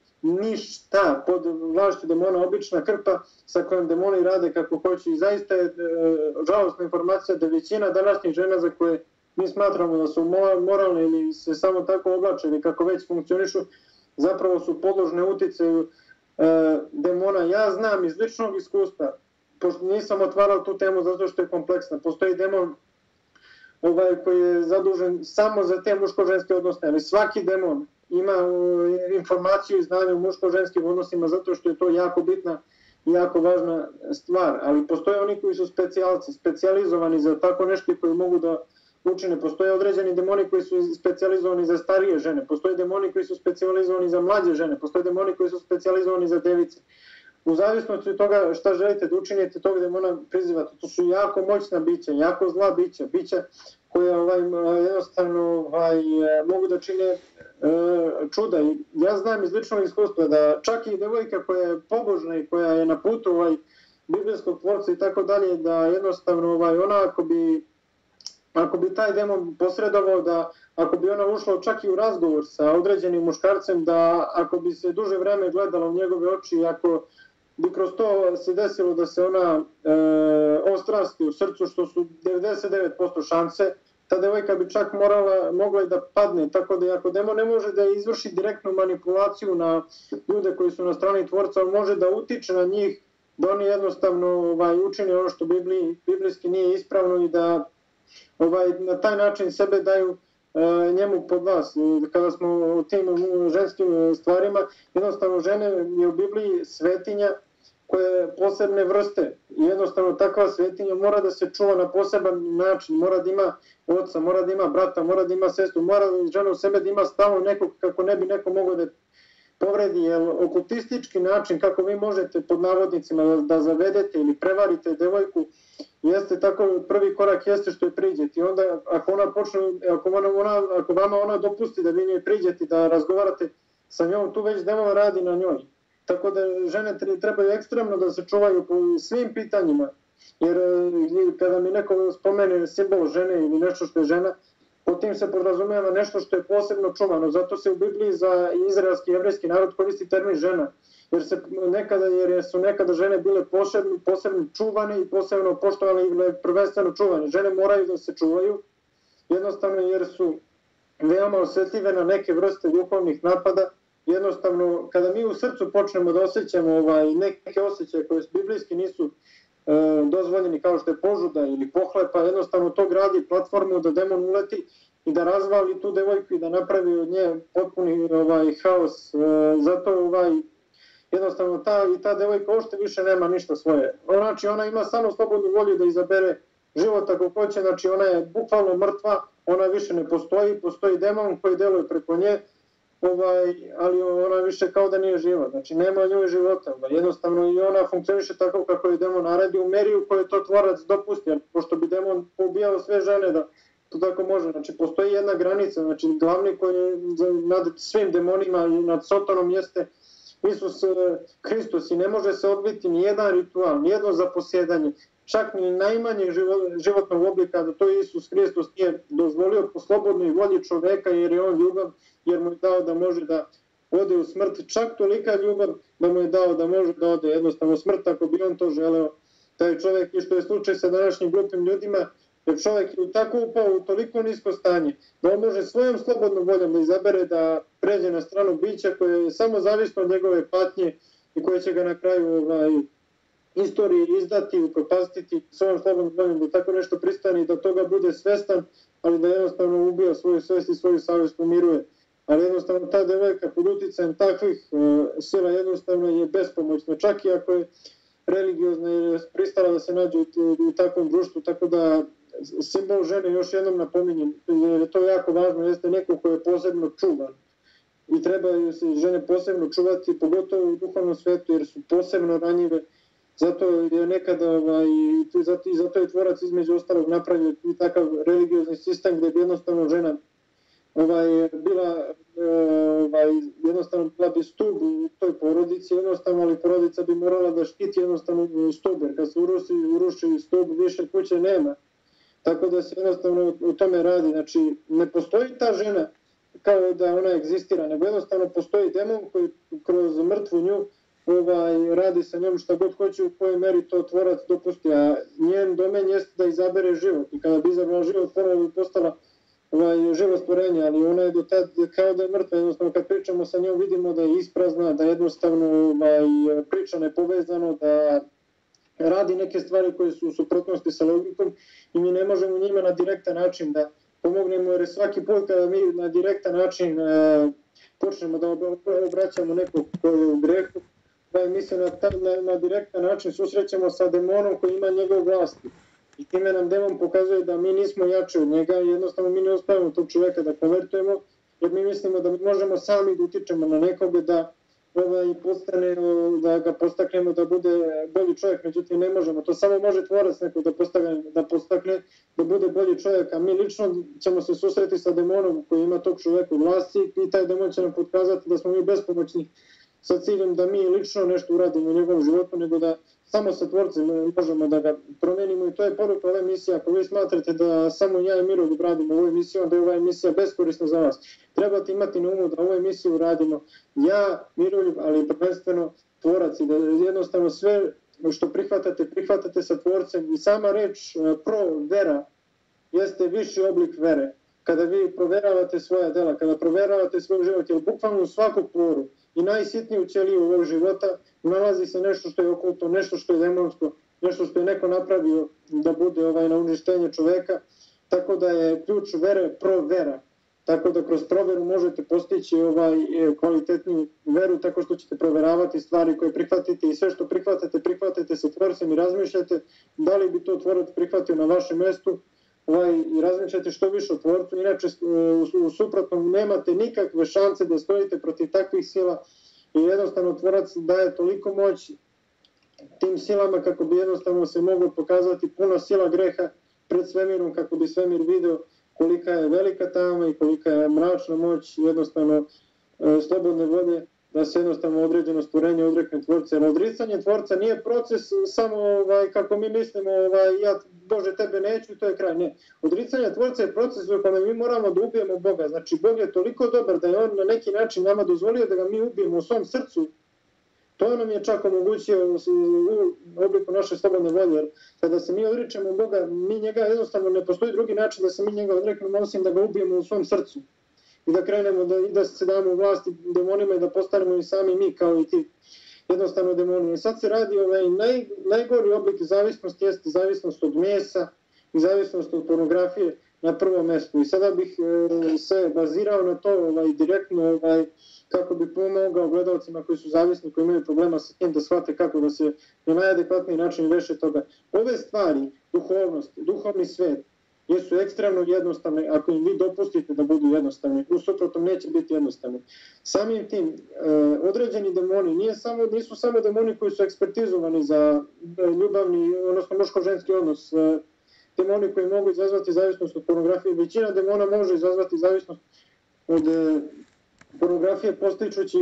ništa pod vlašću demona, obična krpa sa kojom demoni rade kako hoće. I zaista je e, žalostna informacija da većina današnjih žena za koje mi smatramo da su moralne ili se samo tako oblače ili kako već funkcionišu, zapravo su podložne uticaju e, demona. Ja znam iz ličnog iskustva, pošto nisam otvarao tu temu zato što je kompleksna. Postoji demon ovaj, koji je zadužen samo za te muško-ženske odnose, ali svaki demon ima informaciju i znanje u muško-ženskim odnosima zato što je to jako bitna i jako važna stvar. Ali postoje oni koji su specijalci, specijalizovani za tako nešto koji mogu da učine. Postoje određeni demoni koji su specijalizovani za starije žene, postoje demoni koji su specijalizovani za mlađe žene, postoje demoni koji su specijalizovani za device. U zavisnosti od toga šta želite da učinite, tog demona prizivate. To su jako moćna bića, jako zla bića, bića koja ovaj, jednostavno ovaj, mogu da čine e, čuda. I ja znam iz ličnog iskustva da čak i devojka koja je pobožna i koja je na putu ovaj, biblijskog tvorca i tako dalje, da jednostavno ovaj, ona ako bi ako bi taj demon posredovao da, ako bi ona ušla čak i u razgovor sa određenim muškarcem, da ako bi se duže vreme gledala u njegove oči, ako bi kroz to se desilo da se ona e, ostrasti u srcu, što su devedeset devet posto šanse, ta devojka bi čak morala, mogla i da padne, tako da ako demon ne može da izvrši direktnu manipulaciju na ljude koji su na strani tvorca, on može da utiče na njih, da oni jednostavno ovaj, učine ono što Bibliji, biblijski nije ispravno i da ovaj, na taj način sebe daju e, njemu pod vas. Kada smo o tim ženskim stvarima, jednostavno žene je u Bibliji svetinja koje posebne vrste. Jednostavno takva svetinja mora da se čuva na poseban način, mora da ima oca, mora da ima brata, mora da ima sestru, mora da žena u sebe da ima stalno nekog kako ne bi neko mogao da povredi, jer okultistički način kako vi možete pod navodnicima da, da zavedete ili prevarite devojku, jeste tako, prvi korak jeste što je priđete i onda ako ona počne, ako, ona, ona, ako vama ona dopusti da vi njoj priđete, da razgovarate sa njom, tu već demon radi na njoj. Tako da žene trebaju ekstremno da se čuvaju po svim pitanjima, jer kada mi neko spomene simbol žene ili nešto što je žena, po tim se podrazumijeva nešto što je posebno čuvano. Zato se u Bibliji za izraelski i jevrejski narod koristi termin žena, jer, se nekada, jer su nekada žene bile posebno, posebno čuvane i posebno poštovane i prvenstveno čuvane. Žene moraju da se čuvaju, jednostavno jer su veoma osjetljive na neke vrste duhovnih napada. Jednostavno, kada mi u srcu počnemo da osjećamo ovaj, neke osjećaje koje biblijski nisu e, dozvoljeni, kao što je požuda ili pohlepa, jednostavno to gradi platformu da demon uleti i da razvali tu devojku i da napravi od nje potpuni ovaj, haos. E, zato ovaj, jednostavno ta, i ta devojka uopšte više nema ništa svoje. Znači ona ima samo slobodnu volju da izabere život ako hoće, znači ona je bukvalno mrtva, ona više ne postoji, postoji demon koji deluje preko nje, ovaj, ali ona više kao da nije živa, znači nema njoj života, jednostavno i ona funkcioniše tako kako je demon naredi u meri u kojoj to tvorac dopusti, jer pošto bi demon pobijao sve žene da to tako može, znači postoji jedna granica, znači glavni koji je nad svim demonima i nad Sotonom jeste Isus Hristos i ne može se odbiti ni jedan ritual, ni jedno zaposjedanje, čak ni najmanje životnog oblika, da to Isus Hristos nije dozvolio po slobodnoj volji čoveka jer je on ljubav, jer mu je dao da može da ode u smrt, čak tolika ljubav da mu je dao da može da ode jednostavno smrt ako bi on to želeo. Taj čovjek, i što je slučaj sa današnjim glupim ljudima, jer čovjek je tako upao u toliko nisko stanje da on može svojom slobodnom voljom da izabere da pređe na stranu bića koje je samo zavisno od njegove patnje i koje će ga na kraju ovaj, istoriji izdati, upropastiti svojom slobodnom voljom da tako nešto pristane i da toga bude svestan, ali da jednostavno ubija svoju svest i svoju savjest umiruje. Ali jednostavno ta devojka pod uticajem takvih uh, sila jednostavno je bespomoćna, čak i ako je religiozna jer je pristala da se nađe u, u takvom društvu, tako da simbol žene još jednom napominjem, jer je to jako važno, jeste neko ko je posebno čuvan i treba se žene posebno čuvati, pogotovo u duhovnom svetu jer su posebno ranjive. Zato je nekada ovaj, i zato, i zato je tvorac između ostalog napravio i takav religiozni sistem gdje bi jednostavno žena ovaj, bila ovaj, jednostavno bila bi stub u toj porodici, jednostavno, ali porodica bi morala da štiti jednostavno stub, jer kad se uruši, uruši stub više kuće nema. Tako da se jednostavno u tome radi. Znači, ne postoji ta žena kao da ona egzistira, nego jednostavno postoji demon koji kroz mrtvu nju ovaj, radi sa njom šta god hoće, u kojoj meri to tvorac dopusti, a njen domen jeste da izabere život. I kada bi izabrala život, ponovno bi postala ovaj, živo stvorenje, ali ona je do tad kao da je mrtva. Jednostavno, kad pričamo sa njom, vidimo da je isprazna, da jednostavno ovaj, priča nepovezano, da radi neke stvari koje su u suprotnosti sa logikom i mi ne možemo njima na direktan način da pomognemo, jer svaki put kada mi na direktan način e, počnemo da obraćamo nekog koji je u grehu, da mi se na, na, na direktan način susrećemo sa demonom koji ima njegov vlasti. I time nam demon pokazuje da mi nismo jači od njega i jednostavno mi ne uspavamo tog čoveka da konvertujemo, jer mi mislimo da možemo sami da utičemo na nekoga da ovaj, postane, da ga postaknemo da bude bolji čovjek, međutim ne možemo. To samo može tvorac nekog da postakne, da postakne da bude bolji čovjek, a mi lično ćemo se susreti sa demonom koji ima tog čovjeka u vlasti i taj demon će nam pokazati da smo mi bespomoćni sa ciljem da mi lično nešto uradimo u njegovom životu, nego da samo sa tvorcem možemo da ga promenimo i to je poruka ove emisije. Ako vi smatrate da samo ja i Miroljub radimo ovu emisiju, onda je ova emisija beskorisna za vas. Trebate imati na umu da ovu emisiju radimo ja, Miroljub, ali prvenstveno tvorac i da jednostavno sve što prihvatate, prihvatate sa tvorcem i sama reč pro-vera jeste viši oblik vere. Kada vi proveravate svoja dela, kada proveravate svoj život, jer bukvalno u svaku poru i najsitniju ćeliju ovog života nalazi se nešto što je okultno, nešto što je demonsko, nešto što je neko napravio da bude ovaj, na uništenje čoveka, tako da je ključ vere pro-vera. Tako da kroz proveru možete postići ovaj kvalitetnu veru tako što ćete proveravati stvari koje prihvatite i sve što prihvatate, prihvatate sa tvorcem i razmišljate da li bi to tvorac prihvatio na vašem mestu ovaj, i razmišljate što više o tvorcu. Inače u suprotnom nemate nikakve šanse da stojite protiv takvih sila i jednostavno tvorac daje toliko moć tim silama kako bi jednostavno se moglo pokazati puno sila greha pred svemirom kako bi svemir video kolika je velika tama i kolika je mračna moć jednostavno e, slobodne volje da se jednostavno određeno stvorenje odrekne tvorca. Jer odricanje tvorca nije proces samo ovaj, kako mi mislimo ovaj, ja Bože tebe neću i to je kraj. Ne. Odricanje tvorca je proces u kojem mi moramo da ubijemo Boga. Znači Bog je toliko dobar da je on na neki način nama dozvolio da ga mi ubijemo u svom srcu. To nam je čak omogućio u obliku naše slobodne volje, jer kada se mi odričemo Boga, mi njega jednostavno ne postoji drugi način da se mi njega odreknemo osim da ga ubijemo u svom srcu i da krenemo da, i da se damo vlasti demonima i da postanemo i sami mi kao i ti jednostavno demoni. I sad se radi ovaj naj, najgori oblik zavisnosti jeste zavisnost od mesa i zavisnost od pornografije na prvom mjestu. I sada bih e, se bazirao na to ovaj, direktno ovaj, kako bi pomogao gledalcima koji su zavisni, koji imaju problema sa tim da shvate kako da se na najadekvatniji način reše toga. Ove stvari, duhovnost, duhovni svet, jesu ekstremno jednostavne ako im vi dopustite da budu jednostavne. U suprotnom neće biti jednostavne. Samim tim, određeni demoni nije samo, nisu samo demoni koji su ekspertizovani za ljubavni, odnosno muško-ženski odnos, demoni koji mogu izazvati zavisnost od pornografije. Većina demona može izazvati zavisnost od pornografije postičući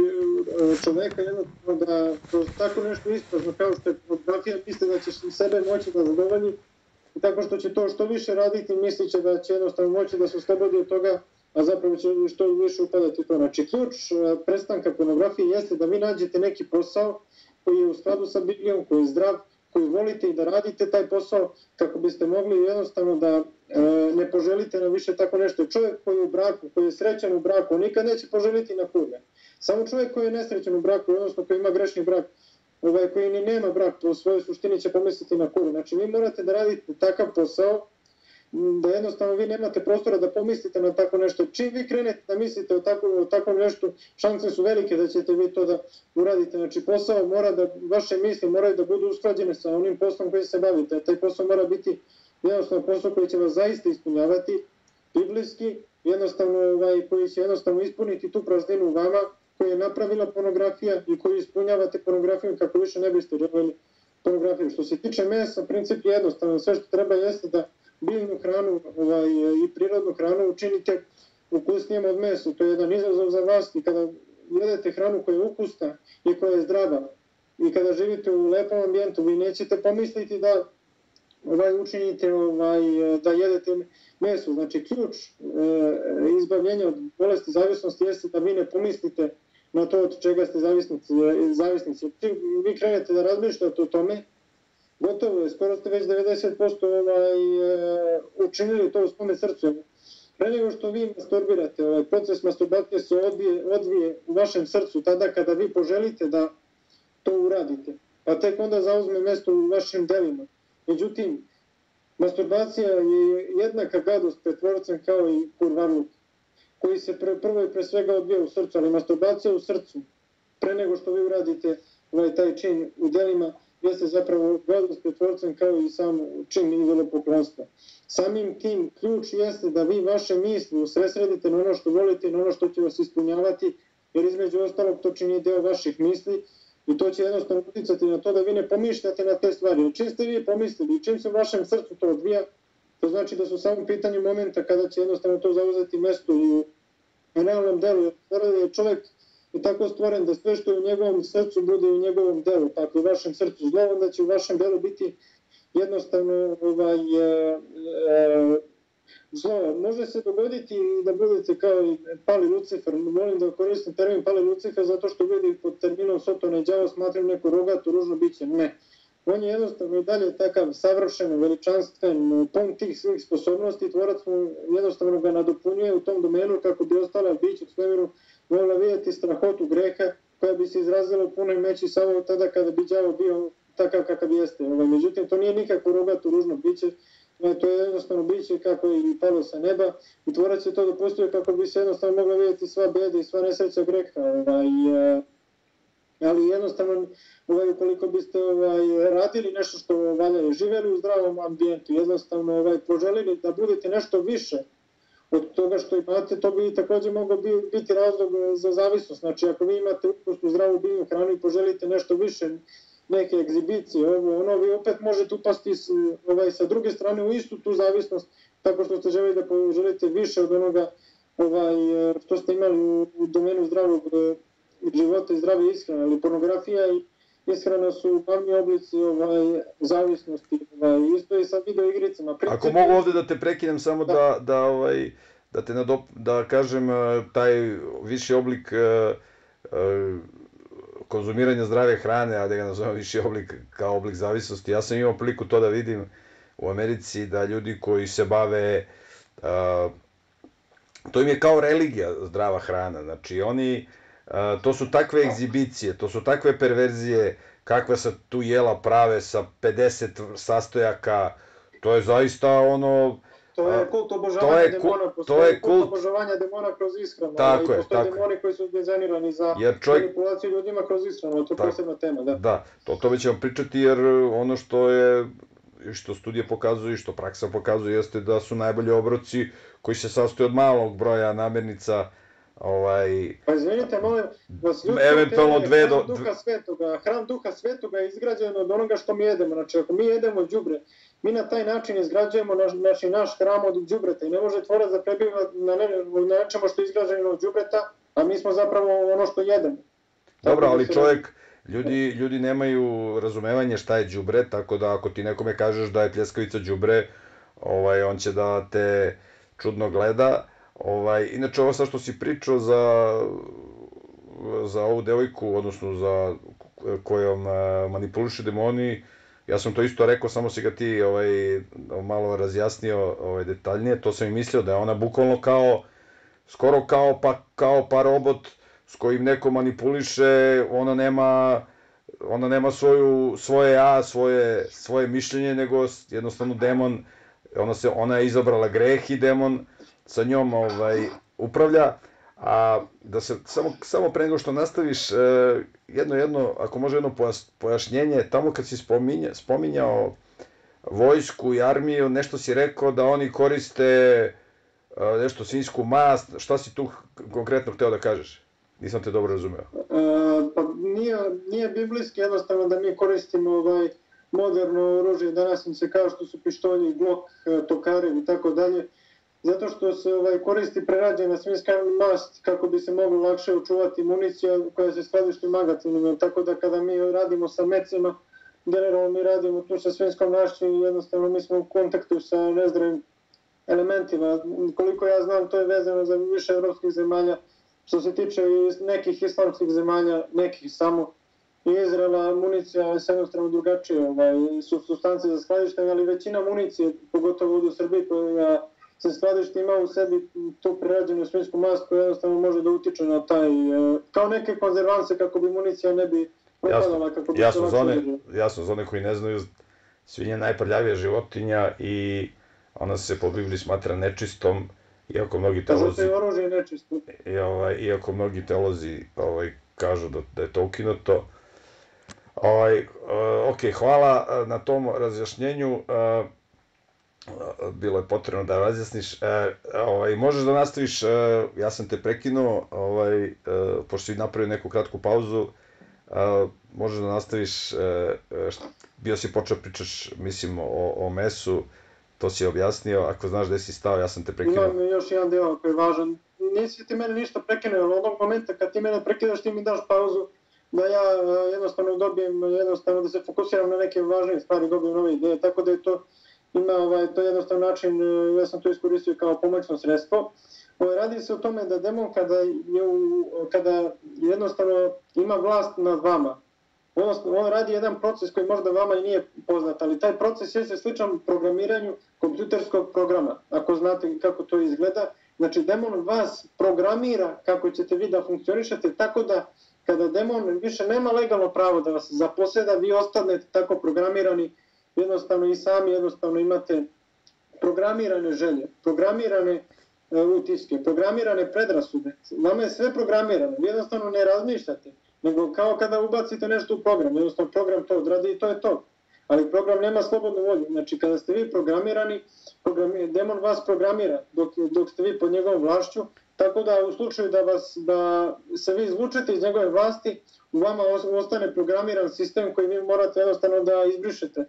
čoveka jednostavno da kroz tako nešto isprazno kao što je pornografija misle da će sebe moći da zadovolji i tako što će to što više raditi misli će da će jednostavno moći da se oslobodi od toga, a zapravo će što više upadati to. Znači ključ prestanka pornografije jeste da vi nađete neki posao koji je u skladu sa Biblijom, koji je zdrav, koji volite i da radite taj posao kako biste mogli jednostavno da e, ne poželite na više tako nešto. Čovjek koji je u braku, koji je srećan u braku, on nikad neće poželiti na kuga. Samo čovjek koji je nesrećan u braku, odnosno koji ima grešni brak, ovaj, koji ni nema brak, po svojoj suštini će pomisliti na kugu. Znači vi morate da radite takav posao da jednostavno vi nemate prostora da pomislite na tako nešto. Čim vi krenete da mislite o takvom, o takvom nešto, šanse su velike da ćete vi to da uradite. Znači posao mora da, vaše misli moraju da budu usklađene sa onim poslom koji se bavite. Taj posao mora biti jednostavno posao koji će vas zaista ispunjavati, biblijski, jednostavno ovaj, koji će jednostavno ispuniti tu prazninu u vama, koju je napravila pornografija i koju ispunjavate pornografijom kako više ne biste želeli pornografiju. Što se tiče mesa, princip je jednostavno, sve što treba jeste da biljnu hranu ovaj, i prirodnu hranu učinite ukusnijem od mesa. To je jedan izazov za vas i kada jedete hranu koja je ukusna i koja je zdrava i kada živite u lepom ambijentu, vi nećete pomisliti da ovaj, učinite ovaj, da jedete meso. Znači ključ e, izbavljenja od bolesti zavisnosti jeste da vi ne pomislite na to od čega ste zavisnici. zavisnici. Vi krenete da razmišljate o tome, gotovo je, skoro ste već devedeset posto ovaj, učinili to u svome srcu. Pre nego što vi masturbirate, ovaj, proces masturbacije se odvije, odvije u vašem srcu tada kada vi poželite da to uradite, pa tek onda zauzme mesto u vašim delima. Međutim, masturbacija je jednaka gadost pred tvorcem kao i kurvarluk, koji se pre, prvo i pre svega odvija u srcu, ali masturbacija u srcu, pre nego što vi uradite ovaj, taj čin u delima, jeste zapravo gadost pred tvorcem kao i sam čin idolopoklonstva. Samim tim ključ jeste da vi vaše misli usredsredite na ono što volite i na ono što će vas ispunjavati, jer između ostalog to čini deo vaših misli i to će jednostavno uticati na to da vi ne pomišljate na te stvari. Čim ste vi pomislili i čim se u vašem srcu to odvija, to znači da su samo pitanje momenta kada će jednostavno to zauzeti mesto i u realnom delu. Čovjek je tako stvoren da sve što je u njegovom srcu bude u njegovom delu. Pa ako je u vašem srcu zlo, onda će u vašem delu biti jednostavno ovaj, e, e, zlo. Može se dogoditi da budete kao i Pali Lucifer, molim da koristim termin Pali Lucifer zato što ljudi pod terminom Sotona i đavo smatram neko rogato, ružno biće. Ne. On je jednostavno i dalje takav savršen, veličanstven, pun tih svih sposobnosti, tvorac mu jednostavno ga nadopunjuje u tom domenu kako bi ostala bića u svemiru mogla vidjeti strahotu greha koja bi se izrazila u punoj meći samo tada kada bi đavo bio takav kakav jeste. Međutim, to nije nikako rogato, ružno biće, to je jednostavno biće kako je i palo sa neba i tvorac je to dopustio kako bi se jednostavno mogla vidjeti sva beda i sva nesreća greha. Ovaj, ali jednostavno, ovaj, ukoliko biste ovaj, radili nešto što valja i živjeli u zdravom ambijentu, jednostavno ovaj, poželili da budete nešto više od toga što imate, to bi također moglo biti razlog za zavisnost. Znači, ako vi imate ukusnu zdravu biljnu hranu i poželite nešto više, neke egzibicije, ovo, ono, vi opet možete upasti s, ovaj, sa druge strane u istu tu zavisnost, tako što ste želi da poželite više od onoga ovaj, što ste imali u, u domenu zdravog života i zdrave ishrane, ali pornografija i ishrana su glavni oblici ovaj, zavisnosti, ovaj, isto je sa video igricama. Ako mogu ovde da te prekinem samo da, da, da, ovaj, da te nadop, da kažem taj viši oblik uh, uh, konzumiranja zdrave hrane, a da ga nazovem viši oblik kao oblik zavisnosti. Ja sam imao priliku to da vidim u Americi, da ljudi koji se bave, uh, to im je kao religija zdrava hrana, znači oni, uh, to su takve egzibicije, to su takve perverzije, kakve se tu jela prave sa pedeset sastojaka, to je zaista ono... To je kult obožavanja demona, postoje kult obožavanja demona kroz ishranu, i postoje demoni koji su dizajnirani za manipulaciju ljudima kroz ishranu, to je posebna tema, da. Da, o tome ćemo pričati jer ono što je, što studije pokazuju i što praksa pokazuje jeste da su najbolji obroci koji se sastoje od malog broja namirnica, ovaj... Pa izvinite, molim vas, ljudsko telo je hram duha svetoga, hram duha svetoga je izgrađen od onoga što mi jedemo, znači ako mi jedemo đubre, mi na taj način izgrađujemo naš, naš, naš hram od đubreta i ne može tvorac da prebiva na, ne, na nečemu što je izgrađeno od đubreta, a mi smo zapravo ono što jedemo. Dobro, ali čovjek, ljudi, ljudi nemaju razumevanje šta je đubre, tako da ako ti nekome kažeš da je pljeskavica đubre, ovaj, on će da te čudno gleda. Ovaj, inače, ovo sad što si pričao za, za ovu devojku, odnosno za kojom manipuliše demoni, ja sam to isto rekao, samo si ga ti ovaj, malo razjasnio ovaj, detaljnije, to sam i mislio da je ona bukvalno kao, skoro kao pa, kao pa robot s kojim neko manipuliše, ona nema, ona nema svoju, svoje ja, svoje, svoje mišljenje, nego jednostavno demon, ona, se, ona je izabrala greh i demon sa njom ovaj, upravlja. A da se, samo, samo pre nego što nastaviš, jedno, jedno, ako može jedno pojašnjenje, tamo kad si spominja, spominjao vojsku i armiju, nešto si rekao da oni koriste nešto svinjsku mast, šta si tu konkretno hteo da kažeš? Nisam te dobro razumeo. E, pa nije, nije biblijski jednostavno da mi koristimo ovaj moderno oružje današnjice kao što su pištolji, glok, tokarevi i tako dalje. Zato što se ovaj, koristi prerađena svinjska mast kako bi se moglo lakše očuvati municija koja se skladišti u magazinima. Tako da kada mi radimo sa mecima, generalno mi radimo tu sa svinjskom mašću i jednostavno mi smo u kontaktu sa nezdravim elementima. Koliko ja znam, to je vezano za više evropskih zemalja. Što se tiče nekih islamskih zemalja, nekih samo i Izraela, municija je jednostavno drugačija. Ovaj, su substance za skladište, ali većina municije, pogotovo u Srbiji koja se skladište ima u sebi tu prerađenu svinjsku mast koja jednostavno može da utiče na taj, kao neke konzervanse kako bi municija ne bi propadala, kako bi jasno, se lakše jasno, za one koji ne znaju, svinja je najprljavija životinja i ona se po Bibliji smatra nečistom, iako mnogi teolozi... Kažu se oružje nečisto. I, ovaj, iako mnogi teolozi ovaj, kažu da, da je to ukinuto. Ovaj, uh, ok, hvala na tom razjašnjenju. Uh, bilo je potrebno da razjasniš. E, ovaj, možeš da nastaviš, e, ja sam te prekinuo, ovaj, e, pošto si napravio neku kratku pauzu, e, možeš da nastaviš, e, šta, bio si počeo pričaš, mislim, o, o mesu, to si objasnio, ako znaš gde si stao, ja sam te prekinuo. Imam još jedan deo koji je važan, nisi ti mene ništa prekinuo, ali onog momenta kad ti mene prekidaš, ti mi daš pauzu, da ja jednostavno dobijem, jednostavno da se fokusiram na neke važnije stvari, dobijem nove ideje, tako da je to, ima ovaj, to je jednostavno način, ja sam to iskoristio kao pomoćno sredstvo. Ovaj, radi se o tome da demon kada, je u, kada jednostavno ima vlast nad vama, on, on radi jedan proces koji možda vama i nije poznat, ali taj proces je se sličan programiranju kompjuterskog programa, ako znate kako to izgleda. Znači, demon vas programira kako ćete vi da funkcionišete, tako da kada demon više nema legalno pravo da vas zaposeda, vi ostanete tako programirani, jednostavno i sami jednostavno imate programirane želje, programirane uh, utiske, programirane predrasude. Vama je sve programirano, vi jednostavno ne razmišljate, nego kao kada ubacite nešto u program, jednostavno program to odradi i to je to. Ali program nema slobodnu volju, znači kada ste vi programirani, program, demon vas programira dok, dok ste vi pod njegovom vlašću, tako da u slučaju da, vas, da se vi izvučete iz njegove vlasti, u vama ostane programiran sistem koji vi morate jednostavno da izbrišete,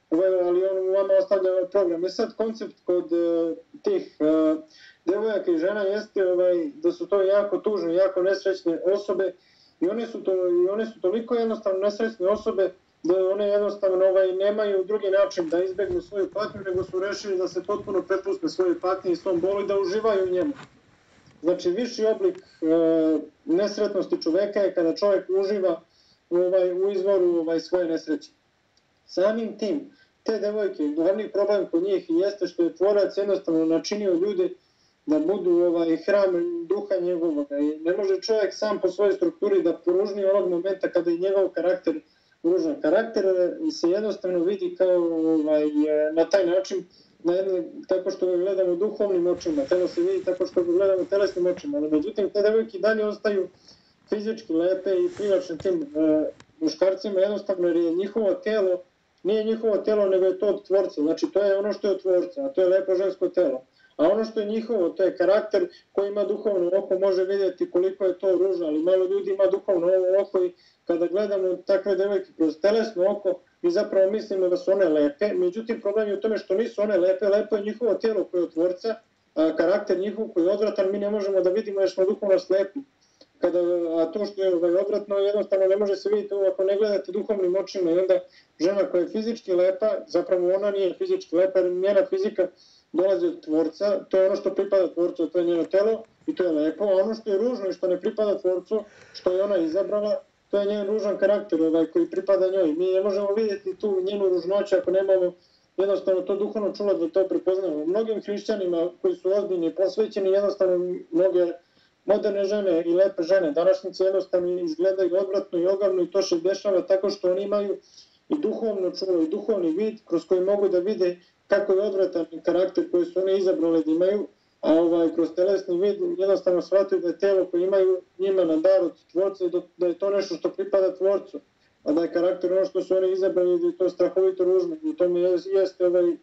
ali on u vama ostavlja ovaj program. I sad koncept kod uh, tih uh, devojaka i žena jeste ovaj, da su to jako tužne, jako nesrećne osobe i one su, to, i one su toliko jednostavno nesrećne osobe da one jednostavno ovaj, nemaju drugi način da izbegnu svoju patnju, nego su rešili da se potpuno prepuste svoje patnje i svom bolu i da uživaju u njemu. Znači, viši oblik e, nesretnosti čoveka je kada čovjek uživa ovaj, u izvoru ovaj, svoje nesreće. Samim tim, te devojke, glavni problem kod njih jeste što je tvorac jednostavno načinio ljude da budu ovaj, hram duha njegovog. I ne može čovjek sam po svojoj strukturi da poružni onog momenta kada je njegov karakter ružan. Karakter se jednostavno vidi kao ovaj, na taj način, na jedne, tako što ga gledamo duhovnim očima, telo se vidi tako što ga gledamo telesnim očima, ali međutim te devojke dalje ostaju fizički lepe i privlačne tim e, muškarcima, jednostavno jer je njihovo telo, nije njihovo telo nego je to od tvorca, znači to je ono što je od tvorca, a to je lepo žensko telo. A ono što je njihovo, to je karakter koji ima duhovno oko, može vidjeti koliko je to ružno, ali malo ljudi ima duhovno oko i kada gledamo takve devojke kroz telesno oko, mi zapravo mislimo da su one lepe, međutim problem je u tome što nisu one lepe, lepo je njihovo tijelo koje je od tvorca, a karakter njihov koji je odvratan mi ne možemo da vidimo jer smo duhovno slepi. Kada, a to što je ovaj, odvratno jednostavno ne može se vidjeti ako ne gledate duhovnim očima i onda žena koja je fizički lepa, zapravo ona nije fizički lepa jer njena fizika dolazi od tvorca, to je ono što pripada tvorcu, to je njeno telo i to je lepo, a ono što je ružno i što ne pripada tvorcu, što je ona izabrala, to je njen ružan karakter ovaj, koji pripada njoj. Mi ne možemo vidjeti tu njenu ružnoću ako nemamo jednostavno to duhovno čulo da to prepoznamo. Mnogim hrišćanima koji su ozbiljni i posvećeni, jednostavno mnoge moderne žene i lepe žene današnjice jednostavno izgledaju odvratno i ogavno i to se dešava tako što oni imaju i duhovno čulo i duhovni vid kroz koji mogu da vide kako je odvratan karakter koji su one izabrali da imaju, a ovaj, kroz telesni vid jednostavno shvataju da je telo koje imaju njima na dar od tvorca i da je to nešto što pripada tvorcu, a da je karakter ono što su one izabrali da je to strahovito ružno. U tome jeste ovaj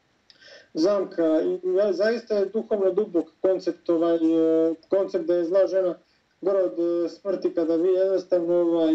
zamka i zaista je duhovno dubok koncept, ovaj, koncept da je zla žena gora od smrti kada vi jednostavno ovaj,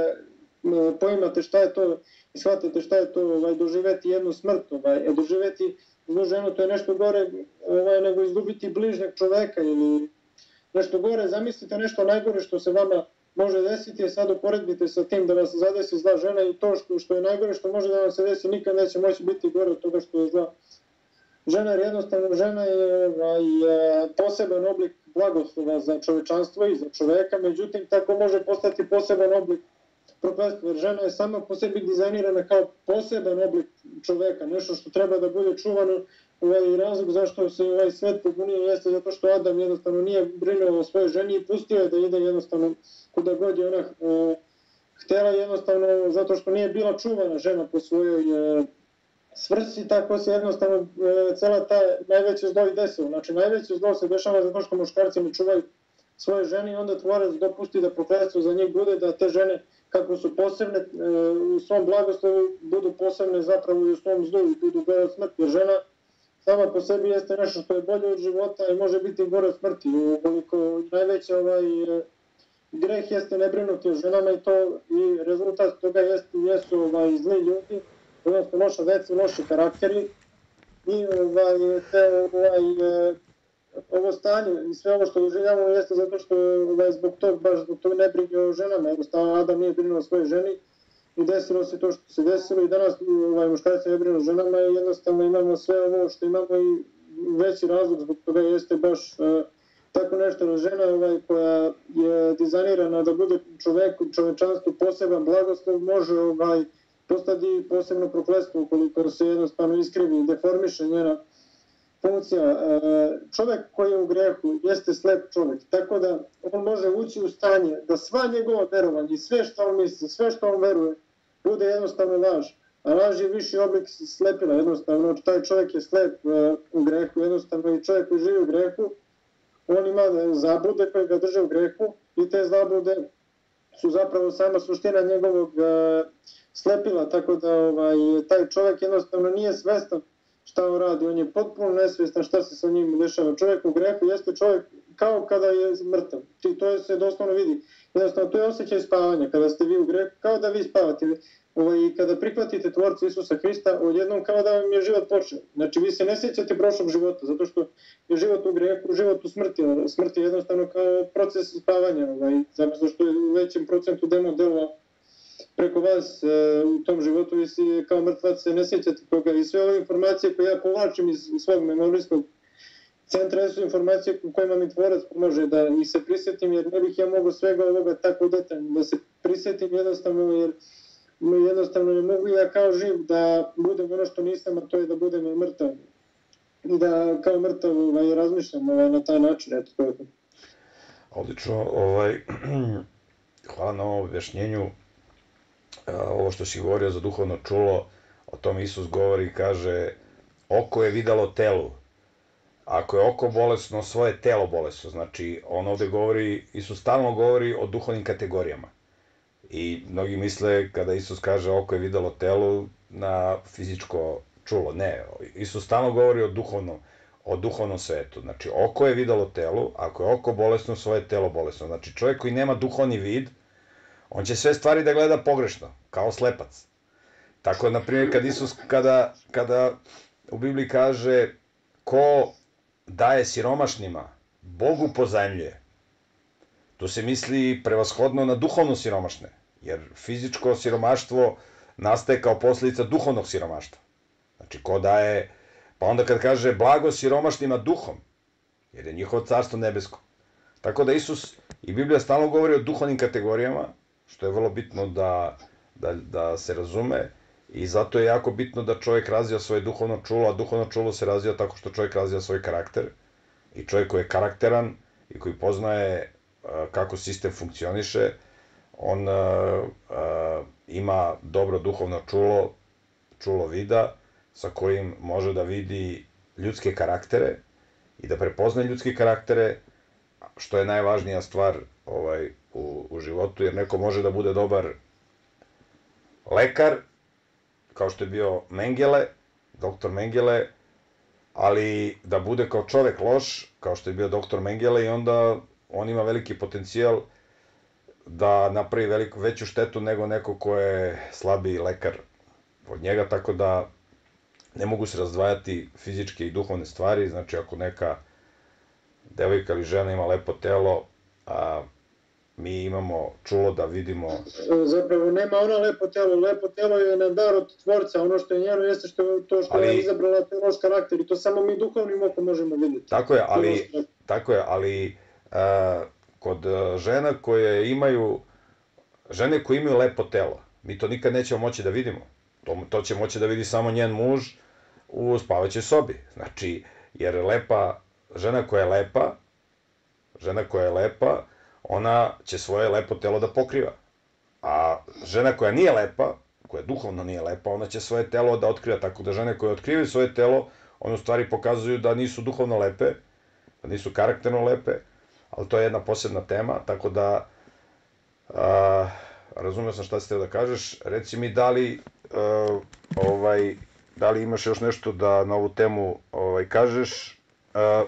poimate šta je to i shvatite šta je to ovaj, doživeti jednu smrt, ovaj, doživeti zlu ženu, to je nešto gore ovaj, nego izgubiti bližnjeg čoveka ili nešto gore, zamislite nešto najgore što se vama može desiti, je sad uporedbite sa tim da vas zadesi zla žena i to što, što je najgore što može da vam se desi nikad neće moći biti gore od toga što je zla žena, jer jednostavno žena je ovaj, poseban oblik blagoslova za čovečanstvo i za čoveka, međutim tako može postati poseban oblik prokletstva, jer žena je sama po sebi dizajnirana kao poseban oblik čoveka, nešto što treba da bude čuvano. Ovaj razlog zašto se ovaj svet pobunio jeste zato što Adam jednostavno nije brinuo o svojoj ženi i pustio je da ide jednostavno kuda god je ona e, htjela, jednostavno zato što nije bila čuvana žena po svojoj e, svrsi, tako se jednostavno e, cela ta najveće zlo i desilo. Znači najveće zlo se dešava zato što muškarci ne čuvaju svoje žene i onda tvorac dopusti da prokletstvo za njih bude da te žene kako su posebne e, u svom blagoslovu budu posebne zapravo i u svom zlu i budu gore od smrti, jer žena sama po sebi jeste nešto što je bolje od života i može biti gore od smrti. Ukoliko najveći ovaj, greh jeste nebrinuti o ženama i to i rezultat toga jeste, jesu ovaj, zli ljudi, odnosno loša deca, loši karakteri i ovaj, te ovaj, ovo stanje i sve ovo što doživljavamo jeste zato što ovaj, zbog tog, baš zbog tog ne brige o ženama, jednostavno Adam nije brinuo o svojoj ženi i desilo se to što se desilo i danas ovaj, muškarci ne brinu o ženama i jednostavno imamo sve ovo što imamo i veći razlog zbog toga jeste baš uh, tako nešto da žena ovaj, koja je dizajnirana da bude čoveku, čovečanstvu poseban blagoslov može ovaj, postati posebno prokletstvo ukoliko se jednostavno iskrivi i deformiše njena funkcija. Čovjek koji je u grehu jeste slep čovjek, tako da on može ući u stanje da sva njegova verovanja i sve što on misli, sve što on veruje, bude jednostavno laž. A laž je viši oblik slepila, jednostavno taj čovjek je slep u grehu, jednostavno i čovjek koji živi u grehu, on ima zablude koje ga drže u grehu i te zablude su zapravo sama suština njegovog slepila, tako da ovaj, taj čovjek jednostavno nije svestan šta on radi, on je potpuno nesvjestan šta se sa njim dešava. Čovjek u grehu jeste čovjek kao kada je mrtav, i to se doslovno vidi. Jednostavno, to je osjećaj spavanja, kada ste vi u grehu, kao da vi spavate. Ovaj, kada prihvatite tvorca Isusa Hrista, odjednom kao da vam je život počeo. Znači, vi se ne sjećate prošlog života, zato što je život u grehu, život u smrti. Smrt je jednostavno kao proces spavanja, ovaj, zato što je u većem procentu demon delova preko vas e, u tom životu, vi si kao mrtvac se ne sjećate toga i sve ove informacije koje ja povlačim iz svog memorijskog centra su informacije u kojima mi tvorac može da ih se prisjetim, jer ne bih ja mogao svega ovoga tako detaljno da se prisjetim jednostavno, jer jednostavno ne mogu ja kao živ da budem ono što nisam, a to je da budem mrtav i da kao mrtav ovaj, razmišljam ovaj, na taj način. Eto, to je to. Odlično, ovaj, hvala na ovom objašnjenju. Ovo što si govorio za duhovno čulo, o tom Isus govori i kaže oko je videlo telu. Ako je oko bolesno, svoje telo bolesno. Znači, on ovde govori, Isus stalno govori o duhovnim kategorijama. I mnogi misle kada Isus kaže oko je videlo telu na fizičko čulo. Ne, Isus stalno govori o duhovnom, o duhovnom svetu. Znači, oko je videlo telu, ako je oko bolesno, svoje telo bolesno. Znači, čovjek koji nema duhovni vid, on će sve stvari da gleda pogrešno, kao slepac. Tako, na primjer, kad Isus, kada, kada u Bibliji kaže ko daje siromašnima, Bogu pozajmljuje, tu se misli prevashodno na duhovno siromašne, jer fizičko siromaštvo nastaje kao posljedica duhovnog siromaštva. Znači, ko daje, pa onda kad kaže blago siromašnima duhom, jer je njihovo carstvo nebesko. Tako da Isus i Biblija stalno govori o duhovnim kategorijama, što je vrlo bitno da, da, da se razume, i zato je jako bitno da čovjek razvija svoje duhovno čulo, a duhovno čulo se razvija tako što čovjek razvija svoj karakter, i čovjek koji je karakteran i koji poznaje uh, kako sistem funkcioniše, on uh, uh, ima dobro duhovno čulo, čulo vida, sa kojim može da vidi ljudske karaktere i da prepozna ljudske karaktere, što je najvažnija stvar ovaj, u, u životu, jer neko može da bude dobar lekar, kao što je bio Mengele, doktor Mengele, ali da bude kao čovek loš, kao što je bio doktor Mengele, i onda on ima veliki potencijal da napravi veliku, veću štetu nego neko ko je slabiji lekar od njega, tako da ne mogu se razdvajati fizičke i duhovne stvari. Znači, ako neka devojka ili žena ima lepo telo, a mi imamo čulo da vidimo... Zapravo, nema ona lepo telo, lepo telo je na dar od tvorca, ono što je njeno jeste što je to što ali, je izabrala loš karakter, i to samo mi duhovnim okom možemo vidjeti. Tako je, ali, tako je, ali a, kod žena koje imaju, žene koje imaju lepo telo, mi to nikad nećemo moći da vidimo. To, to će moći da vidi samo njen muž u spavaćoj sobi. Znači, jer lepa, žena koja je lepa, žena koja je lepa, ona će svoje lepo telo da pokriva. A žena koja nije lepa, koja duhovno nije lepa, ona će svoje telo da otkriva. Tako da žene koje otkrivaju svoje telo, one u stvari pokazuju da nisu duhovno lepe, da nisu karakterno lepe, ali to je jedna posebna tema, tako da a, razumio sam šta si teo da kažeš. Reci mi da li, a, ovaj, da li imaš još nešto da na ovu temu ovaj, kažeš, a,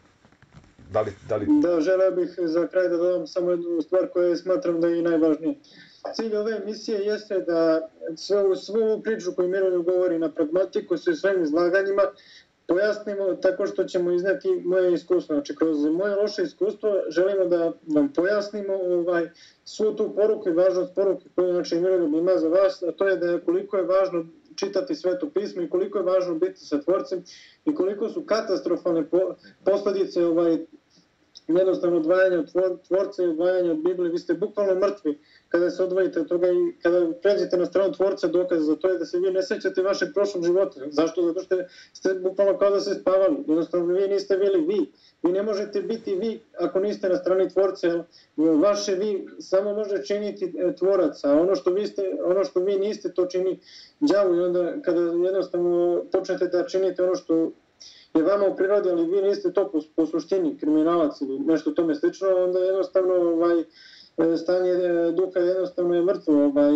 Da li, da li... Da, želeo bih za kraj da dodam samo jednu stvar koju smatram da je i najvažnija. Cilj ove emisije jeste da svu, svu priču koju Miroljub govori na pragmatiku sa svojim izlaganjima pojasnimo tako što ćemo izneti moje iskustvo. Znači, kroz moje loše iskustvo želimo da vam pojasnimo ovaj, svu tu poruku i važnost poruke koju znači, Miroljub ima za vas, a to je da je koliko je važno čitati Sveto pismo i koliko je važno biti sa Tvorcem i koliko su katastrofalne posledice ovaj, jednostavno odvajanja od Tvorca i odvajanja od Biblije. Vi ste bukvalno mrtvi kada se odvojite od toga i kada pređete na stranu Tvorca, dokaz za to je da se vi ne sećate vašeg prošlog života. Zašto? Zato što ste bukvalno kao da ste spavali. Jednostavno vi niste bili vi. Vi ne možete biti vi ako niste na strani Tvorca. Vaše vi samo može činiti Tvorac, a ono što vi, ste, ono što vi niste to čini đavo. I onda kada jednostavno počnete da činite ono što je vama u prirodi, ali vi niste to po, po suštini kriminalac ili nešto tome slično, onda jednostavno ovaj, stanje duha jednostavno je mrtvo. Ovaj,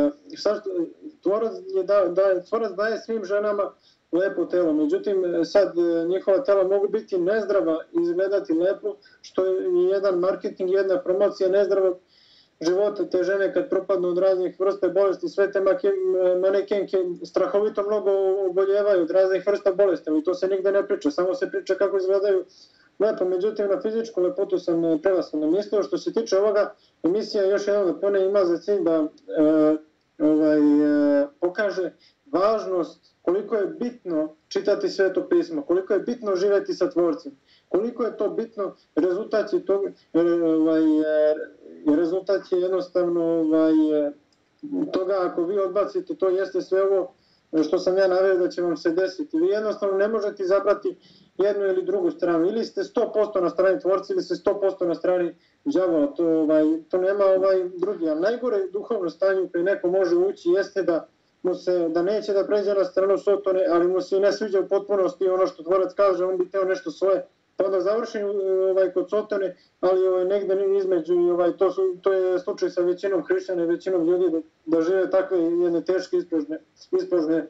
tvorac, je da, da, tvorac daje svim ženama lepo telo, međutim sad njihova tela mogu biti nezdrava i izgledati lepo, što je jedan marketing, jedna promocija nezdravog života. Te žene kad propadnu od raznih vrsta bolesti, sve te manekenke strahovito mnogo oboljevaju od raznih vrsta bolesti, ali to se nigde ne priča, samo se priča kako izgledaju lepo. Međutim, na fizičku lepotu sam prevashodno mislio. Što se tiče ovoga, emisija još jedno da pone ima za cilj da e, ovaj, e, pokaže važnost koliko je bitno čitati Sveto pismo, koliko je bitno živeti sa Tvorcem, koliko je to bitno, rezultat je, to, ovaj, rezultat je jednostavno ovaj, toga ako vi odbacite, to jeste sve ovo što sam ja naveo da će vam se desiti. Vi jednostavno ne možete izabrati jednu ili drugu stranu, ili ste sto posto na strani Tvorca ili ste sto posto na strani đavola, to, ovaj, to nema ovaj drugi. A najgore duhovno stanje u koje neko može ući jeste da mu se, da neće da pređe na stranu Sotone, ali mu se i ne sviđa u potpunosti ono što Tvorac kaže, on bi teo nešto svoje, pa onda završi ovaj, kod Sotone, ali ovaj, negde između, ovaj, to, su, to je slučaj sa većinom hrišćana i većinom ljudi da, da žive takve jedne teške ispražne, ispražne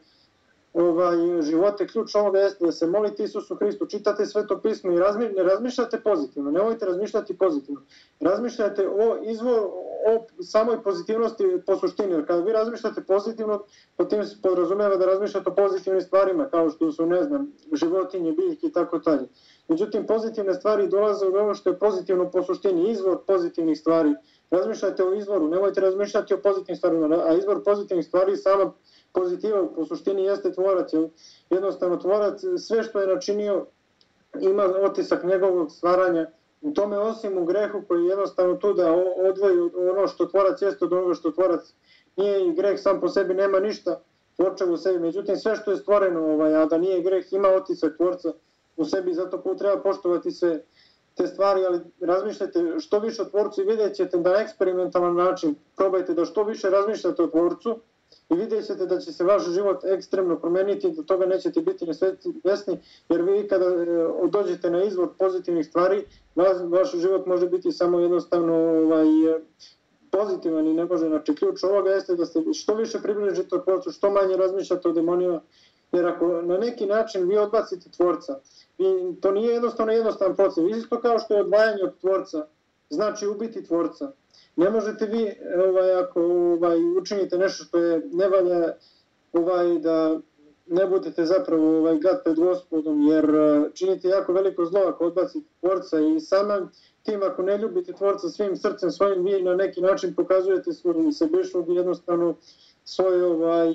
ovaj, živote. Ključ ovoga jeste da se molite Isusu Hristu, čitate Sveto pismo i razmi, ne razmišljate pozitivno, nemojte razmišljati pozitivno. Razmišljate o izvoru, o samoj pozitivnosti po suštini, jer kada vi razmišljate pozitivno, po tim se podrazumeva da razmišljate o pozitivnim stvarima, kao što su, ne znam, životinje, biljke i tako dalje. Međutim, pozitivne stvari dolaze od ono što je pozitivno po suštini, izvor pozitivnih stvari. Razmišljate o izvoru, nemojte razmišljati o pozitivnim stvarima, a izvor pozitivnih stvari sama pozitiva po suštini jeste Tvorac. Jednostavno Tvorac sve što je načinio ima otisak njegovog stvaranja u tome, osim u grehu koji je jednostavno tu da odvoji ono što Tvorac jeste od onoga što Tvorac nije, i greh sam po sebi nema ništa tvorčevo u sebi. Međutim, sve što je stvoreno, ovaj, a da nije greh, ima otisak Tvorca u sebi, zato treba poštovati sve te stvari, ali razmišljate što više o Tvorcu i vidjet ćete da na eksperimentalan način probajte da što više razmišljate o Tvorcu i vidjet ćete da će se vaš život ekstremno promeniti, da toga nećete biti nesvesni, jer vi kada dođete na izvor pozitivnih stvari, vaš, vaš život može biti samo jednostavno ovaj, pozitivan i ne može. Znači, ključ ovoga jeste da se što više približite od Tvorcu, što manje razmišljate o demonima, jer ako na neki način vi odbacite Tvorca, vi, to nije jednostavno jednostavan proces, isto kao što je odvajanje od Tvorca, znači ubiti Tvorca. Ne možete vi, ovaj, ako ovaj, učinite nešto što je ne valja, ovaj, da ne budete zapravo ovaj, gad pred Gospodom, jer činite jako veliko zlo ako odbacite Tvorca i samim tim ako ne ljubite Tvorca svim srcem svojim, vi na neki način pokazujete svoju sebičnost i jednostavno svoje ovaj,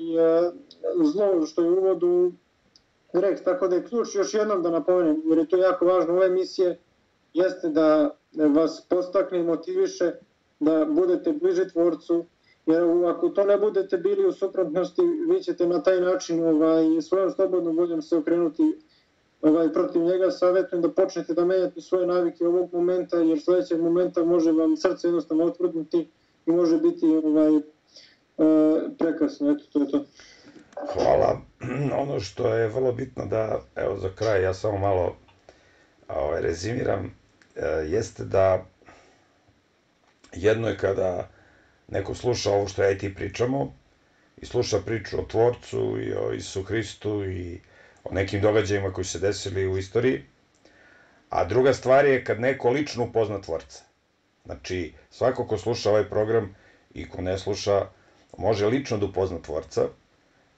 zlo što je uvod u greh. Tako da je ključ, još jednom da napomenem, jer je to jako važno ove emisije, jeste da vas postakne i motiviše da budete bliže Tvorcu, jer ako to ne budete bili u suprotnosti, vi ćete na taj način ovaj, svojom slobodnom voljom se okrenuti ovaj, protiv njega. Savjetujem da počnete da menjate svoje navike ovog momenta, jer sledećeg momenta može vam srce jednostavno otvrdnuti i može biti ovaj, uh, prekasno. Eto, to je to. Hvala. Ono što je vrlo bitno da, evo za kraj, ja samo malo ovaj, rezimiram, jeste da jedno je kada neko sluša ovo što ja i ti pričamo i sluša priču o Tvorcu i o Isusu Hristu i o nekim događajima koji su se desili u istoriji, a druga stvar je kad neko lično upozna Tvorca. Znači, svako ko sluša ovaj program i ko ne sluša, može lično da upozna Tvorca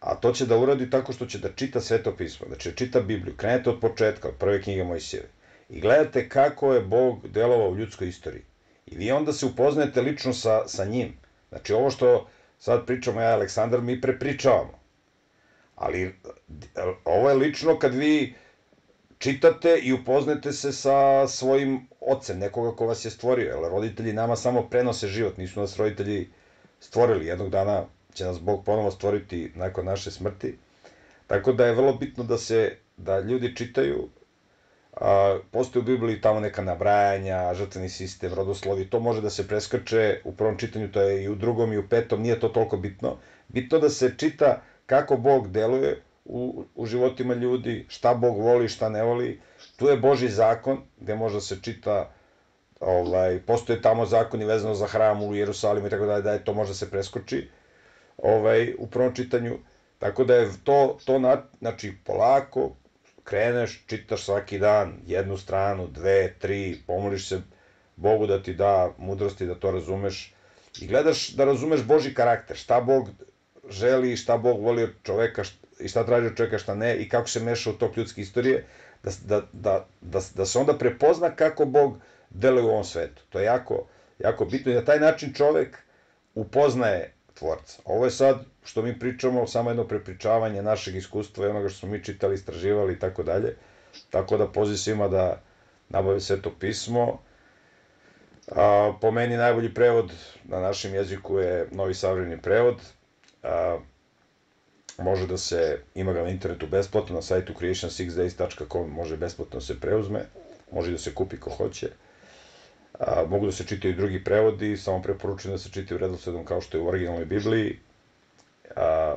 A to će da uradi tako što će da čita Sveto pismo, znači čita Bibliju, krenete od početka, od prve knjige Mojsijeve i gledate kako je Bog delovao u ljudskoj istoriji. I vi onda se upoznajete lično sa, sa njim. Znači ovo što sad pričamo ja i Aleksandar, mi prepričavamo. Ali ovo je lično kad vi čitate i upoznate se sa svojim ocem, nekoga ko vas je stvorio. Jer roditelji nama samo prenose život, nisu nas roditelji stvorili. Jednog dana će nas Bog ponovo stvoriti nakon naše smrti. Tako da je vrlo bitno da se, da ljudi čitaju. A, postoji u Bibliji tamo neka nabrajanja, žrtveni sistem, rodoslovi, to može da se preskače u prvom čitanju, to je i u drugom i u petom, nije to toliko bitno. Bitno da se čita kako Bog deluje u, u životima ljudi, šta Bog voli, šta ne voli. Tu je Božji zakon, gde može da se čita, ovaj, postoje tamo zakoni vezano za hram u Jerusalimu i tako dalje, da je to može da se preskoči ovaj, u prvom čitanju. Tako da je to, to na, znači, polako, kreneš, čitaš svaki dan jednu stranu, dve, tri, pomoliš se Bogu da ti da mudrosti da to razumeš i gledaš da razumeš Božji karakter, šta Bog želi, šta Bog voli od čoveka i šta traži od čoveka, šta ne i kako se meša u tok ljudske istorije, da, da, da, da, da se onda prepozna kako Bog deluje u ovom svetu. To je jako, jako bitno i na taj način čovek upoznaje Tvorca. Ovo je sad, što mi pričamo, samo jedno prepričavanje našeg iskustva i onoga što smo mi čitali, istraživali i tako dalje. Tako da poziv svima da nabave Sveto pismo. A, po meni najbolji prevod na našem jeziku je Novi savremeni prevod. A, može da se, ima ga na internetu besplatno, na sajtu creation six days dot com može besplatno da se preuzme, može da se kupi ko hoće. A, mogu da se čitaju i drugi prevodi, samo preporučujem da se čitaju redosledom kao što je u originalnoj Bibliji. A,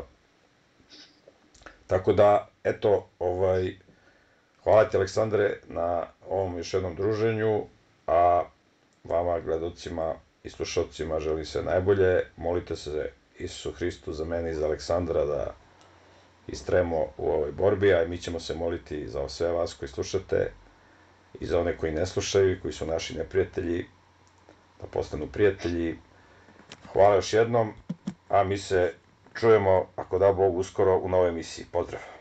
tako da, eto, ovaj, hvala ti Aleksandre na ovom još jednom druženju, a vama, gledalcima i slušalcima, želim sve najbolje. Molite se Isusu Hristu za mene i za Aleksandra da istrajemo u ovoj borbi, a mi ćemo se moliti za sve vas koji slušate i za one koji ne slušaju i koji su naši neprijatelji, da postanu prijatelji. Hvala još jednom, a mi se čujemo, ako da Bog, uskoro u novoj emisiji. Pozdrav!